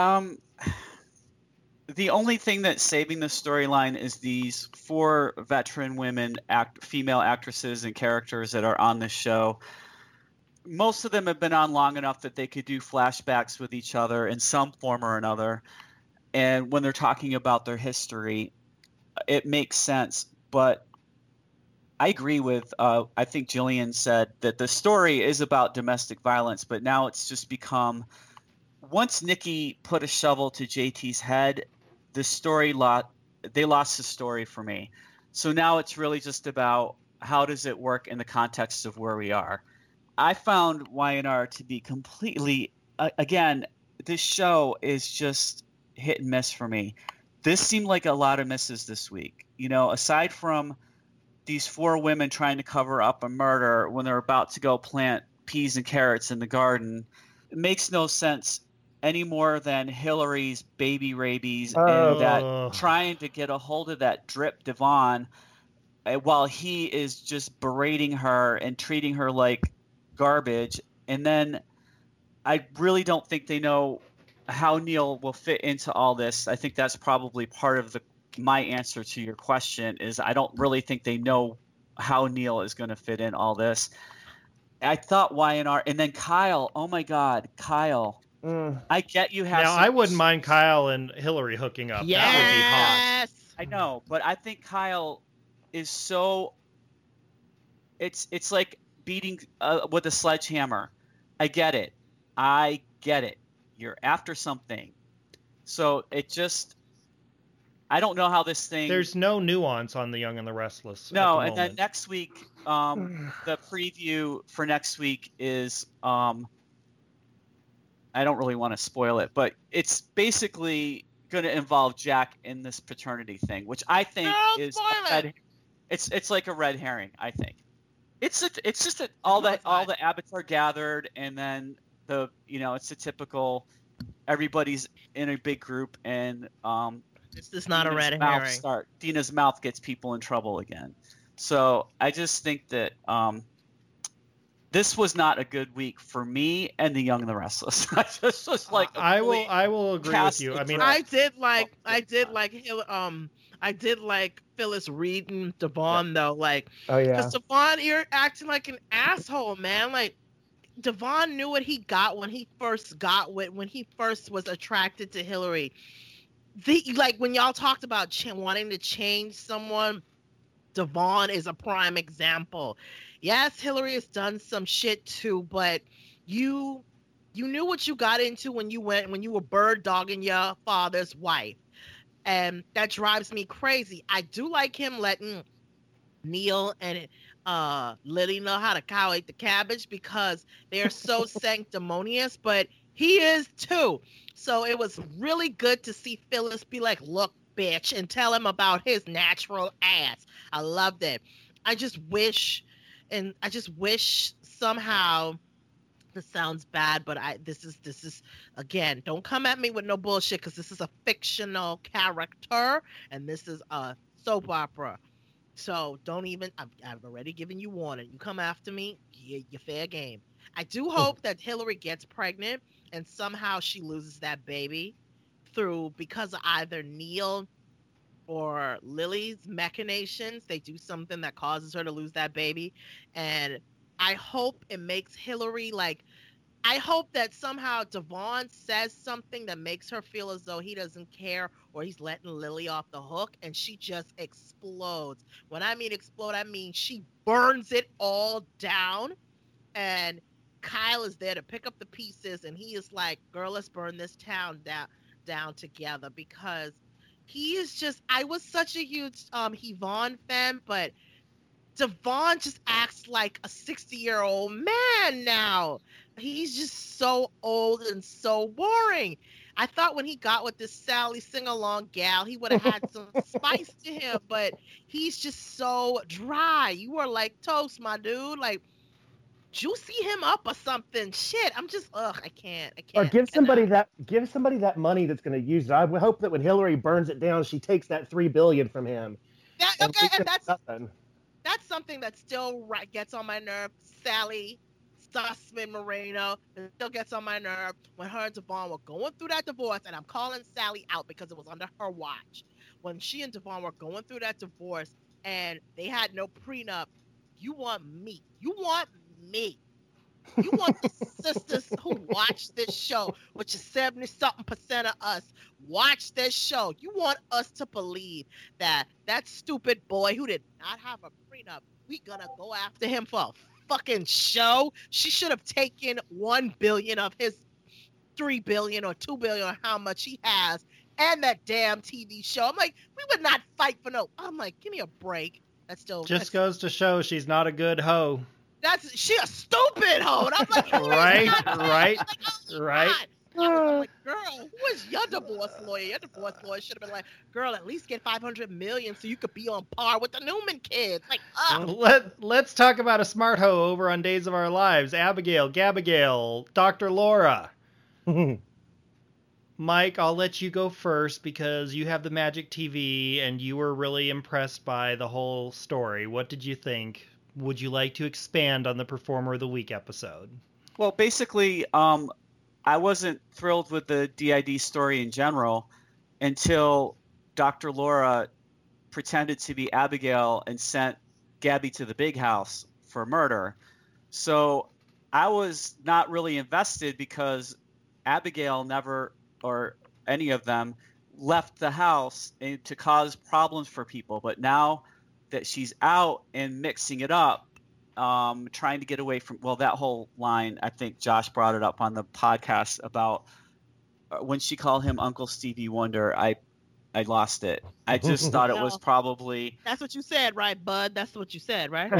the only thing that's saving the storyline is these 4 veteran women, female actresses and characters that are on this show. most of them have been on long enough that they could do flashbacks with each other in some form or another. And when they're talking about their history, it makes sense. But I agree with, I think Jillian said that the story is about domestic violence, but now it's just become, once Nikki put a shovel to JT's head, the story they lost the story for me. So now it's really just about how does it work in the context of where we are. I found Y&R to be completely, again, this show is just hit and miss for me. This seemed like a lot of misses this week. You know, aside from these 4 women trying to cover up a murder when they're about to go plant peas and carrots in the garden, it makes no sense any more than Hillary's baby rabies and that trying to get a hold of that drip Devon while he is just berating her and treating her like garbage. And then I really don't think they know how Neil will fit into all this. I think that's probably part of my answer to your question is I don't really think they know how Neil is going to fit in all this. I thought Y&R and then Kyle. Oh my God, Kyle. I get you have. Now I wouldn't mind Kyle and Hillary hooking up. Yes. That would be hot. I know, but I think Kyle is so. It's like beating with a sledgehammer. I get it. You're after something, so it just. I don't know how this thing. There's no nuance on The Young and the Restless. No, and then next week, the preview for next week is. I don't really want to spoil it, but it's basically going to involve Jack in this paternity thing, which I think is it's like a red herring. I think it's just that all the Abbotts are gathered, and then it's a typical everybody's in a big group, and this is not a red herring. Dina's mouth gets people in trouble again. So I just think that this was not a good week for me and The Young and the Restless. I will agree with you. I mean, I did like Phyllis reading Devon though, like, because Devon, you're acting like an asshole, man. Like, Devon knew what he got when he first was attracted to Hillary. When y'all talked about wanting to change someone, Devon is a prime example. Yes, Hillary has done some shit too, but you knew what you got into when you were bird dogging your father's wife. And that drives me crazy. I do like him letting Neil and Lily know how to cow eat the cabbage because they're so sanctimonious, but he is too. So it was really good to see Phyllis be like, look, bitch, and tell him about his natural ass. I loved it. I just wish somehow, this sounds bad, but this is again, don't come at me with no bullshit, because this is a fictional character and this is a soap opera. So don't even, I've already given you warning. You come after me, you're fair game. I do hope that Hillary gets pregnant and somehow she loses that baby because of either Neil or Lily's machinations. They do something that causes her to lose that baby. And I hope it makes Hillary I hope that somehow Devon says something that makes her feel as though he doesn't care or he's letting Lily off the hook, and she just explodes. When I mean explode, I mean she burns it all down, and Kyle is there to pick up the pieces, and he is like, girl, let's burn this town down together, because he is just, I was such a huge Yvonne fan, but Devon just acts like a 60-year-old man now. He's just so old and so boring. I thought when he got with this Sally sing-along gal, he would have had some spice to him, but he's just so dry. You are like toast, my dude. Like, juicy him up or something. Shit, I'm just, I can't. Or give somebody that money that's going to use it. I would hope that when Hillary burns it down, she takes that $3 billion from him. That's something that still gets on my nerve. Sally Sussman Moreno, it still gets on my nerve when her and Devon were going through that divorce, and I'm calling Sally out because it was under her watch. When she and Devon were going through that divorce and they had no prenup, you want me. You want the sisters who watch this show, which is 70-something% of us, watch this show. You want us to believe that that stupid boy who did not have a prenup, we gonna go after him for a fucking show? She should have taken $1 billion of his $3 billion or $2 billion or how much he has, and that damn TV show. I'm like, we would not fight for no. I'm like, give me a break. Just goes to show she's not a good hoe. She a stupid hoe. And I'm like, right. I'm like, girl, who is your divorce lawyer? Your divorce lawyer should have been like, girl, at least get $500 million so you could be on par with the Newman kids. Like, let's talk about a smart hoe over on Days of Our Lives. Abigail, Gabigail, Dr. Laura. Mike, I'll let you go first because you have the Magic TV and you were really impressed by the whole story. What did you think? Would you like to expand on the Performer of the Week episode? Well, basically, I wasn't thrilled with the DID story in general until Dr. Laura pretended to be Abigail and sent Gabby to the big house for murder. So I was not really invested because Abigail never, or any of them, left the house to cause problems for people. But now that she's out and mixing it up, trying to get away from, well, that whole line, I think Josh brought it up on the podcast about when she called him Uncle Stevie Wonder. I lost it. I just thought it was probably... That's what you said, right, bud? That's what you said, right?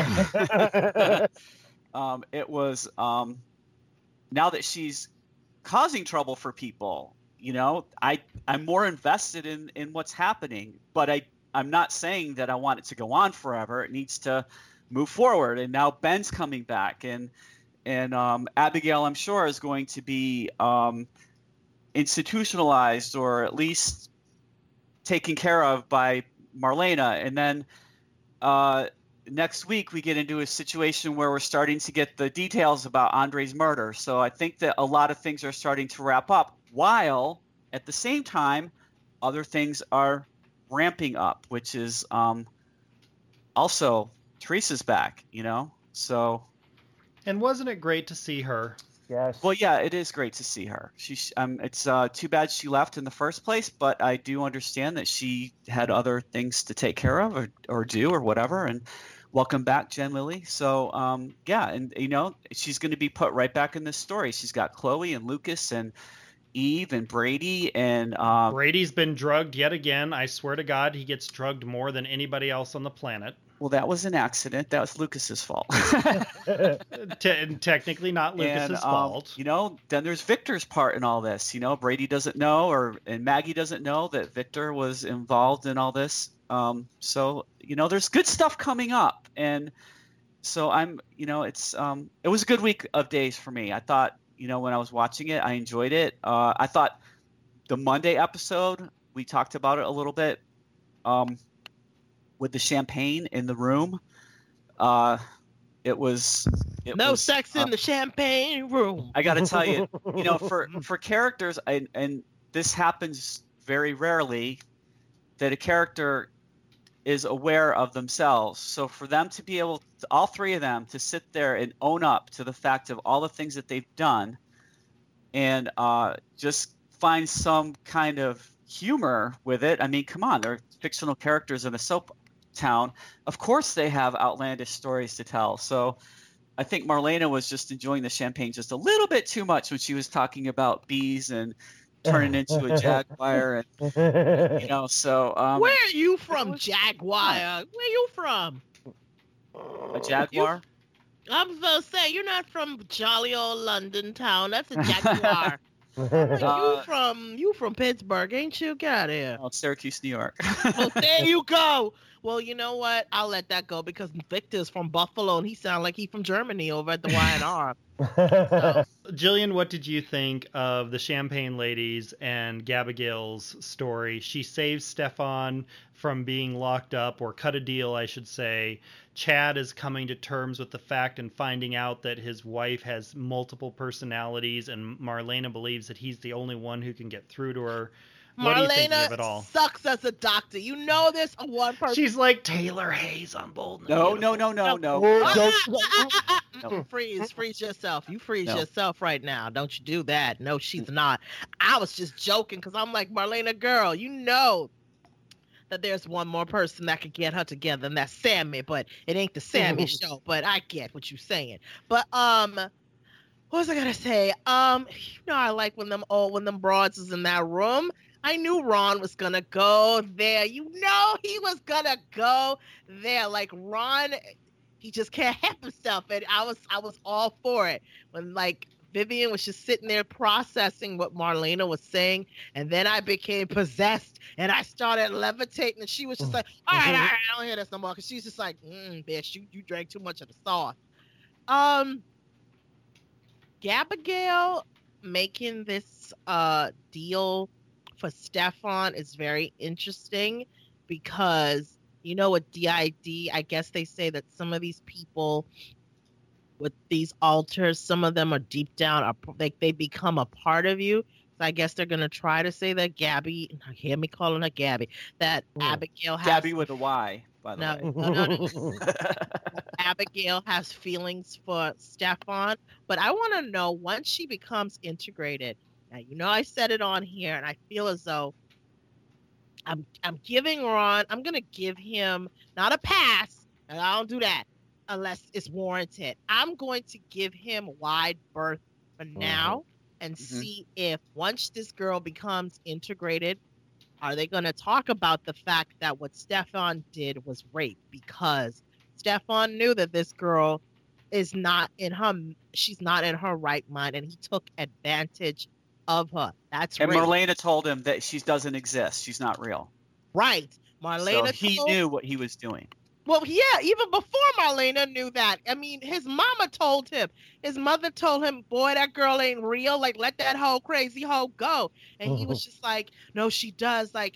It was, now that she's causing trouble for people, you know, I'm more invested in what's happening, but I'm not saying that I want it to go on forever. It needs to move forward. And now Ben's coming back, and Abigail, I'm sure, is going to be institutionalized or at least taken care of by Marlena. And then next week we get into a situation where we're starting to get the details about Andre's murder. So I think that a lot of things are starting to wrap up, while at the same time other things are ramping up, which is also Teresa's back, you know? So. And wasn't it great to see her? Yes. Well, yeah, it is great to see her. It's too bad she left in the first place, but I do understand that she had other things to take care of or do or whatever. And welcome back, Jen Lilly. So, yeah, and, you know, she's going to be put right back in this story. She's got Chloe and Lucas and Eve and Brady, and Brady's been drugged yet again. I swear to God, he gets drugged more than anybody else on the planet. Well, that was an accident. That was Lucas's fault. Technically not Lucas's fault. You know, then there's Victor's part in all this. You know, Brady doesn't know, and Maggie doesn't know that Victor was involved in all this. So, you know, there's good stuff coming up, and so it was a good week of Days for me. I thought, you know, when I was watching it, I enjoyed it. I thought the Monday episode, we talked about it a little bit. With the champagne in the room, it was sex in the champagne room. I got to tell you, you know, for characters, and this happens very rarely, that a character is aware of themselves. So for them to be able to, all three of them, to sit there and own up to the fact of all the things that they've done, and just find some kind of humor with it. I mean, come on, they're fictional characters in a soap town. Of course they have outlandish stories to tell. So I think Marlena was just enjoying the champagne just a little bit too much when she was talking about bees and turning into a jaguar, and you know. So where are you from, Jaguar? Where you from? A jaguar? I'm supposed to say, you're not from jolly old London town. That's a jaguar. You from Pittsburgh, ain't you? Get out of here. Oh, Syracuse, New York. Well, there you go. Well, you know what? I'll let that go because Victor's from Buffalo and he sounds like he's from Germany over at the Y&R. So. Jillian, what did you think of the Champagne Ladies and Gabigail's story? She saves Stefan from being locked up, or cut a deal, I should say. Chad is coming to terms with the fact and finding out that his wife has multiple personalities, and Marlena believes that he's the only one who can get through to her. What do you think of it all? Sucks as a doctor. You know this on one person. She's like Taylor Hayes on Bold. No. Freeze yourself. You freeze yourself right now. Don't you do that. No, she's not. I was just joking because I'm like, Marlena, girl, you know that there's one more person that could get her together, and that's Sammy, but it ain't the Sammy show. But I get what you're saying. But what was I gonna say? I like when them broads was in that room. I knew Ron was gonna go there. He was gonna go there. Like Ron, he just can't help himself, and I was all for it when like Vivian was just sitting there processing what Marlena was saying, and then I became possessed and I started levitating, and she was just like, all right, I don't hear this no more, because she's just like, bitch, you drank too much of the sauce. Gabrielle making this deal for Stefan is very interesting because with DID, I guess they say that some of these people with these altars, some of them are deep down, they become a part of you. So I guess they're gonna try to say that Gabby, hear me calling her Gabby, that Abigail has Gabby with a Y, by the way. No. Abigail has feelings for Stefan, but I want to know once she becomes integrated. Now I said it on here, and I feel as though I'm giving Ron. I'm gonna give him not a pass, and I don't do that unless it's warranted. I'm going to give him wide berth for now and see if once this girl becomes integrated, are they going to talk about the fact that what Stefan did was rape? Because Stefan knew that this girl she's not in her right mind, and he took advantage of her. That's and rape. Marlena told him that she doesn't exist. She's not real. Right. Marlena so he knew what he was doing. Well, yeah, even before Marlena knew that. I mean, his mama told him. His mother told him, boy, that girl ain't real. Like, let that whole crazy hoe go. And he was just like, no, she does. Like,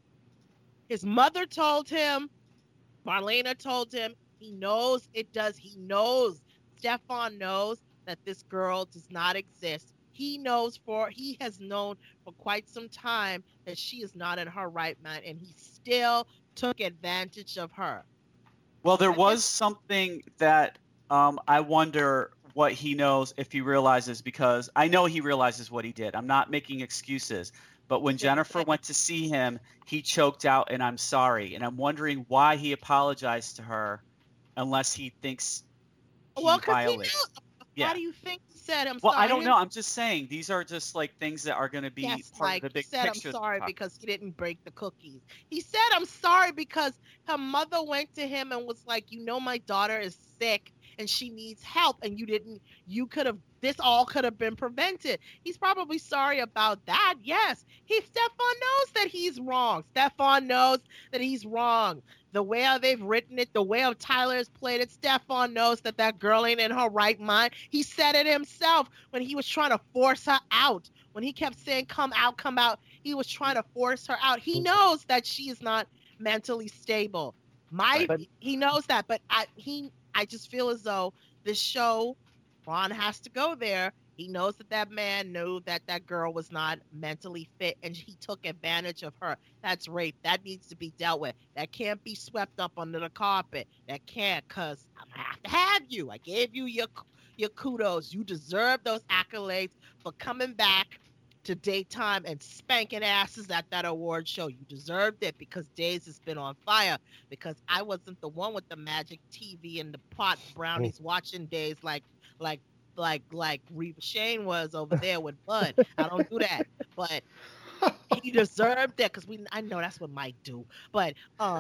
his mother told him. Marlena told him. He knows it does. He knows. Stefan knows that this girl does not exist. He has known for quite some time that she is not in her right mind. And he still took advantage of her. Well, there was something that I wonder what he knows if he realizes, because I know he realizes what he did. I'm not making excuses. But when Jennifer went to see him, he choked out, and I'm sorry. And I'm wondering why he apologized to her unless he thinks he violated. Why do you think he said I'm sorry? Well, I don't know. I'm just saying these are just like things that are going to be part of the big picture. He said I'm sorry because he didn't break the cookies. He said I'm sorry because her mother went to him and was like, my daughter is sick and she needs help, and this all could have been prevented. He's probably sorry about that. Yes. Stefan knows that he's wrong. Stefan knows that he's wrong. The way how they've written it, the way how Tyler has played it, Stefan knows that girl ain't in her right mind. He said it himself when he was trying to force her out. When he kept saying, come out, he was trying to force her out. He knows that she is not mentally stable. He knows that, but I just feel as though this show, Ron has to go there. He knows that man knew that girl was not mentally fit, and he took advantage of her. That's rape. That needs to be dealt with. That can't be swept up under the carpet. That can't, because I have to have you. I gave you your kudos. You deserve those accolades for coming back to daytime and spanking asses at that award show. You deserved it because Days has been on fire, because I wasn't the one with the magic TV and the pot brownies watching Days like Reva Shane was over there with Bud. I don't do that, but he deserved it because I know that's what Mike do, but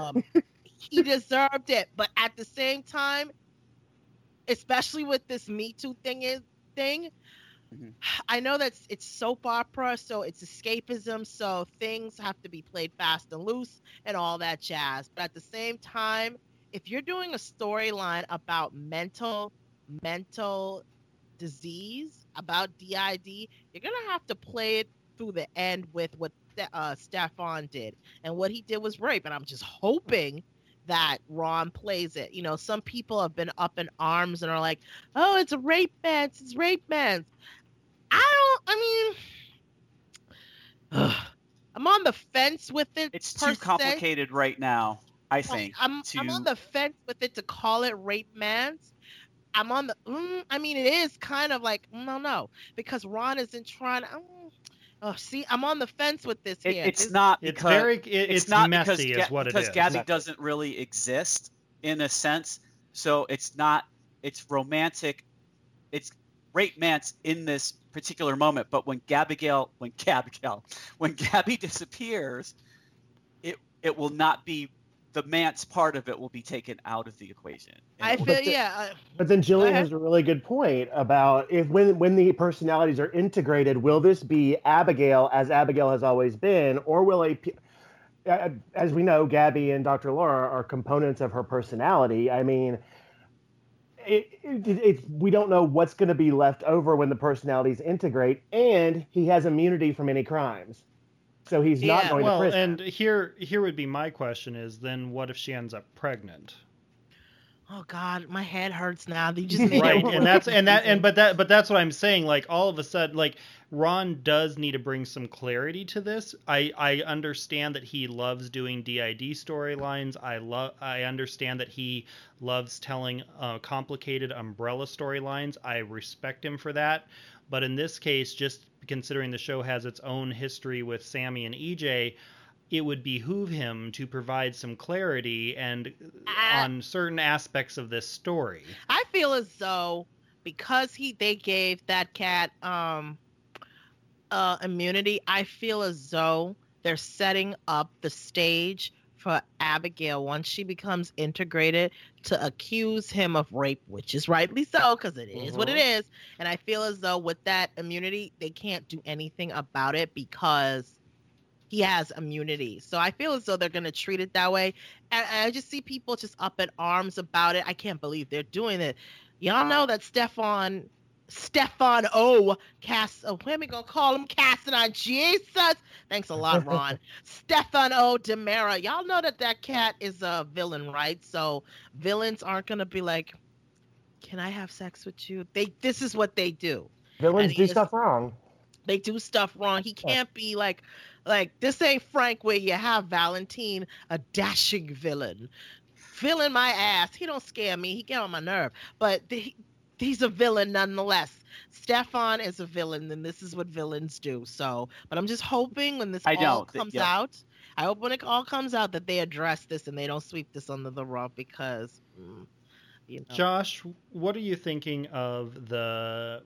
he deserved it. But at the same time, especially with this Me Too thing, I know that it's soap opera, so it's escapism, so things have to be played fast and loose and all that jazz. But at the same time, if you're doing a storyline about mental disease, about DID, you're gonna have to play it through the end with what Stefan did, and what he did was rape. And I'm just hoping that Ron plays it. Some people have been up in arms and are like, "Oh, it's a rape man. It's rape man." I'm on the fence with it. It's too complicated right now, I think. I'm on the fence with it to call it rape man's, I'm on the. I mean, it is kind of like no, because Ron isn't trying. Oh, see, I'm on the fence with this here. It's not because it's not messy, because, is what it because is. Gabby doesn't really exist in a sense. So it's not. It's romantic. It's rape Mance in this particular moment. But when Gabby disappears, it will not be. The Mance part of it will be taken out of the equation. I feel But then Jillian has a really good point about when the personalities are integrated, will this be Abigail as Abigail has always been, or will as we know, Gabby and Dr. Laura are components of her personality. I mean, we don't know what's going to be left over when the personalities integrate, and he has immunity from any crimes. So he's not going to prison. And here would be my question is then what if she ends up pregnant? Oh God, my head hurts now. They just made right, but that's what I'm saying. Like all of a sudden, like Ron does need to bring some clarity to this. I understand that he loves doing DID storylines. I understand that he loves telling complicated umbrella storylines. I respect him for that. But in this case, just considering the show has its own history with Sammy and EJ, it would behoove him to provide some clarity and on certain aspects of this story. I feel as though because they gave that cat immunity, I feel as though they're setting up the stage for Abigail once she becomes integrated to accuse him of rape, which is rightly so because it is what it is. And I feel as though with that immunity, they can't do anything about it because he has immunity. So I feel as though they're going to treat it that way. And I just see people just up in arms about it. I can't believe they're doing it. Y'all know that Stefan O cast, what are we going to call him? Casting on Jesus. Thanks a lot, Ron. Stefan O DiMera. Y'all know that cat is a villain, right? So villains aren't going to be like, can I have sex with you? This is what they do. Villains do stuff wrong. They do stuff wrong. He can't be like this ain't Frank where you have Valentine, a dashing villain. Villain my ass. He don't scare me. He get on my nerve. But he's a villain nonetheless. Stefan is a villain, and this is what villains do. So, but I'm just hoping when this all comes out, I hope when it all comes out that they address this and they don't sweep this under the rug because, Josh, what are you thinking of the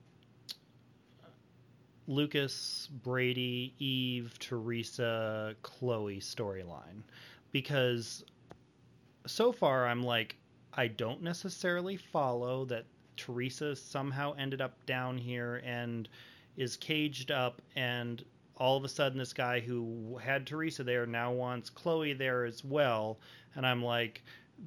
Lucas, Brady, Eve, Teresa, Chloe storyline? Because so far I'm like, I don't necessarily follow that Teresa somehow ended up down here and is caged up, and all of a sudden this guy who had Teresa there now wants Chloe there as well. And I'm like,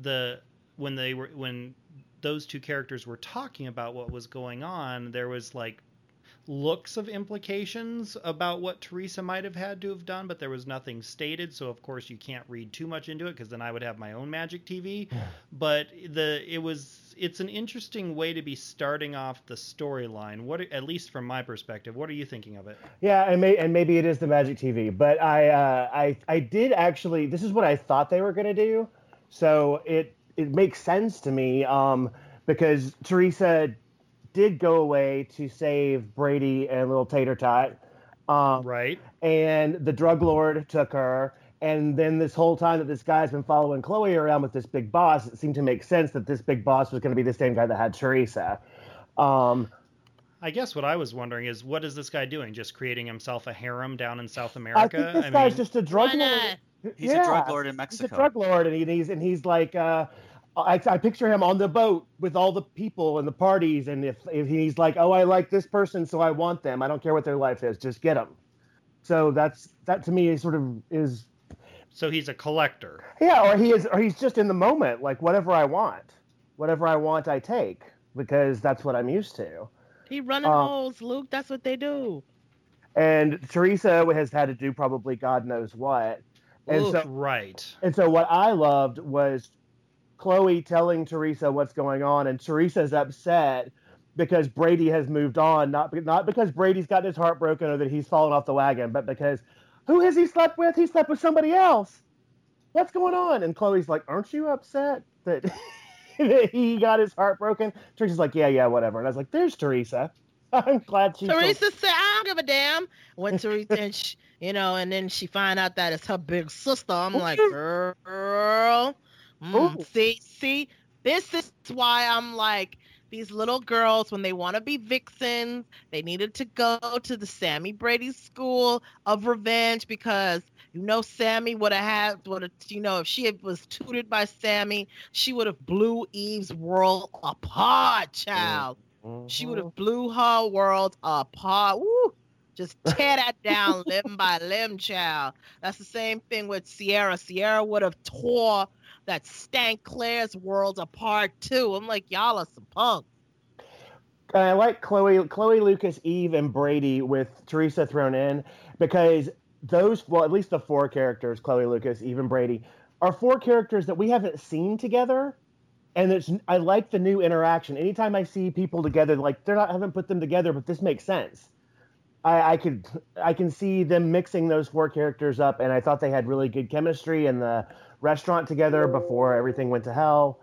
when those two characters were talking about what was going on, there was like looks of implications about what Teresa might have had to have done, but there was nothing stated, so of course you can't read too much into it because then I would have my own magic TV. But it's an interesting way to be starting off the storyline. What, at least from my perspective, what are you thinking of it? Yeah, and maybe it is the magic TV, but I did actually. This is what I thought they were going to do, so it makes sense to me because Teresa did go away to save Brady and little Tater Tot. Right. And the drug lord took her. And then this whole time that this guy's been following Chloe around with this big boss, it seemed to make sense that this big boss was going to be the same guy that had Teresa. I guess what I was wondering is, what is this guy doing? Just creating himself a harem down in South America? I think this guy's just a drug lord. He's a drug lord in Mexico. He's a drug lord, and he's like... I picture him on the boat with all the people and the parties, and if he's like, oh, I like this person, so I want them. I don't care what their life is, just get them. So that to me sort of is. So he's a collector. Yeah, or he's just in the moment, like whatever I want, I take because that's what I'm used to. He running holes, Luke. That's what they do. And Teresa has had to do probably God knows what. And Oof, so right. And so what I loved was Chloe telling Teresa what's going on, and Teresa's upset because Brady has moved on, not because Brady's gotten his heart broken or that he's fallen off the wagon, but because who has he slept with? He slept with somebody else. What's going on? And Chloe's like, aren't you upset that he got his heart broken. Teresa's like, yeah, whatever. And I was like, there's Teresa. I'm glad she's Teresa said, I don't give a damn. When Teresa, and then she find out that it's her big sister. I'm like, girl. See, this is why I'm like, these little girls, when they want to be vixens, they needed to go to the Sammy Brady School of Revenge, because Sammy would have if she was tutored by Sammy, she would have blew Eve's world apart, child. She would have blew her world apart. Woo! Just tear that down limb by limb, child. That's the same thing with Sierra. Sierra would have tore that stank Claire's world apart too. I'm like, y'all are some punks. I like Chloe, Lucas, Eve, and Brady with Teresa thrown in, because at least the 4 characters, Chloe, Lucas, Eve, and Brady, are 4 characters that we haven't seen together. And I like the new interaction. Anytime I see people together, like haven't put them together, but this makes sense. I can see them mixing those 4 characters up, and I thought they had really good chemistry in the restaurant together before everything went to hell.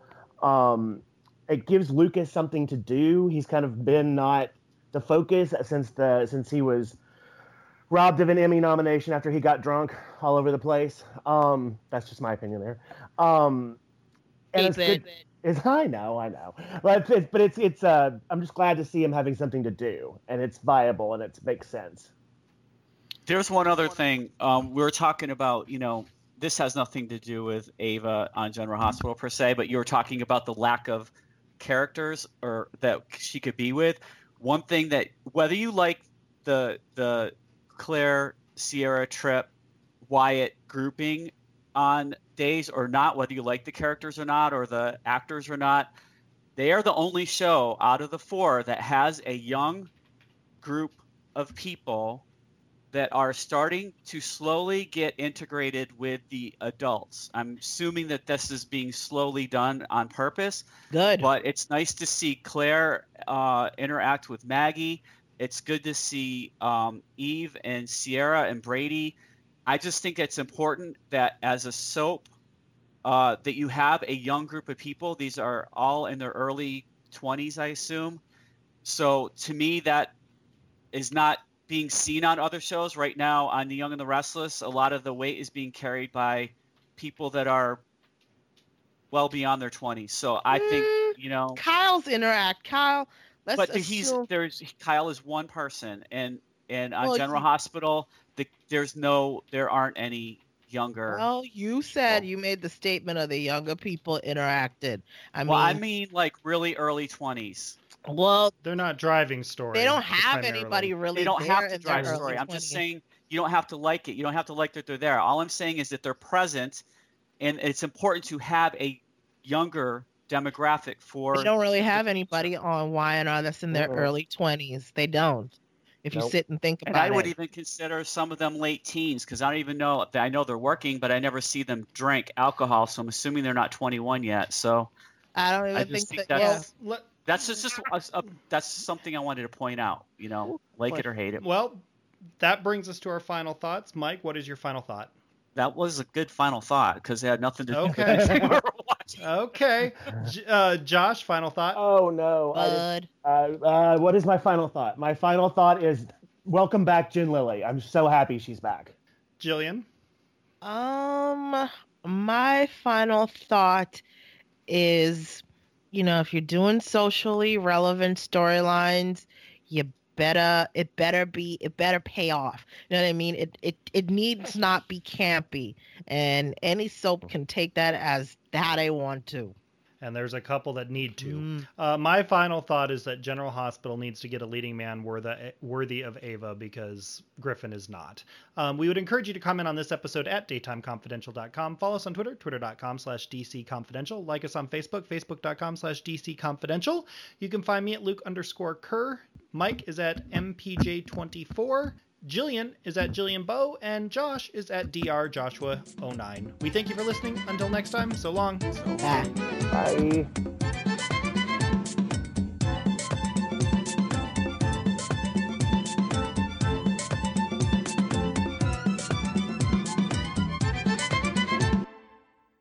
It gives Lucas something to do. He's kind of been not the focus since he was robbed of an Emmy nomination after he got drunk all over the place. That's just my opinion there. And it's good. I know. But it's I'm just glad to see him having something to do, and it's viable and it makes sense. There's one other thing. We were talking about, this has nothing to do with Ava on General Hospital per se, but you were talking about the lack of characters or that she could be with. One thing that, whether you like the Claire, Sierra, Trip, Wyatt grouping on Days or not, whether you like the characters or not, or the actors or not, they are the only show out of the 4 that has a young group of people that are starting to slowly get integrated with the adults. I'm assuming that this is being slowly done on purpose. Good. But it's nice to see Claire interact with Maggie. It's good to see Eve and Sierra and Brady. I just think it's important that as a soap that you have a young group of people. These are all in their early 20s, I assume. So to me, that is not being seen on other shows right now. On The Young and the Restless, a lot of the weight is being carried by people that are well beyond their 20s. So I think, Kyle's Kyle, Kyle is one person, and on General Hospital, there aren't any younger. Well, you said you made the statement of the younger people interacted. I mean like really early 20s. Well, they're not driving story. They don't have anybody really. They don't have to drive story. I'm just saying you don't have to like it. You don't have to like that they're there. All I'm saying is that they're present, and it's important to have a younger demographic for. They don't really have anybody on Y&R that's in their early 20s. They don't. If you sit and think about it. And I would even consider some of them late teens, because I don't even know. I know they're working, but I never see them drink alcohol, so I'm assuming they're not 21 yet. So I don't even think that. That's just that's something I wanted to point out. Like it or hate it. Well, that brings us to our final thoughts. Mike, what is your final thought? That was a good final thought because it had nothing to do with anything we were watching. Okay. Josh, final thought? Oh, no. Bud. What is my final thought? My final thought is welcome back, Jen Lilly. I'm so happy she's back. Jillian? My final thought is, if you're doing socially relevant storylines, it better pay off. You know what I mean? It needs not be campy, and any soap can take that as how they want to. And there's a couple that need to. My final thought is that General Hospital needs to get a leading man worthy of Ava, because Griffin is not. We would encourage you to comment on this episode at daytimeconfidential.com. Follow us on Twitter, twitter.com/DCConfidential. Like us on Facebook, facebook.com/DCConfidential. You can find me at Luke_Kerr. Mike is at MPJ24. Jillian is at Jillian Bow, and Josh is at drjoshua09. We thank you for listening. Until next time, so long. Bye. Bye.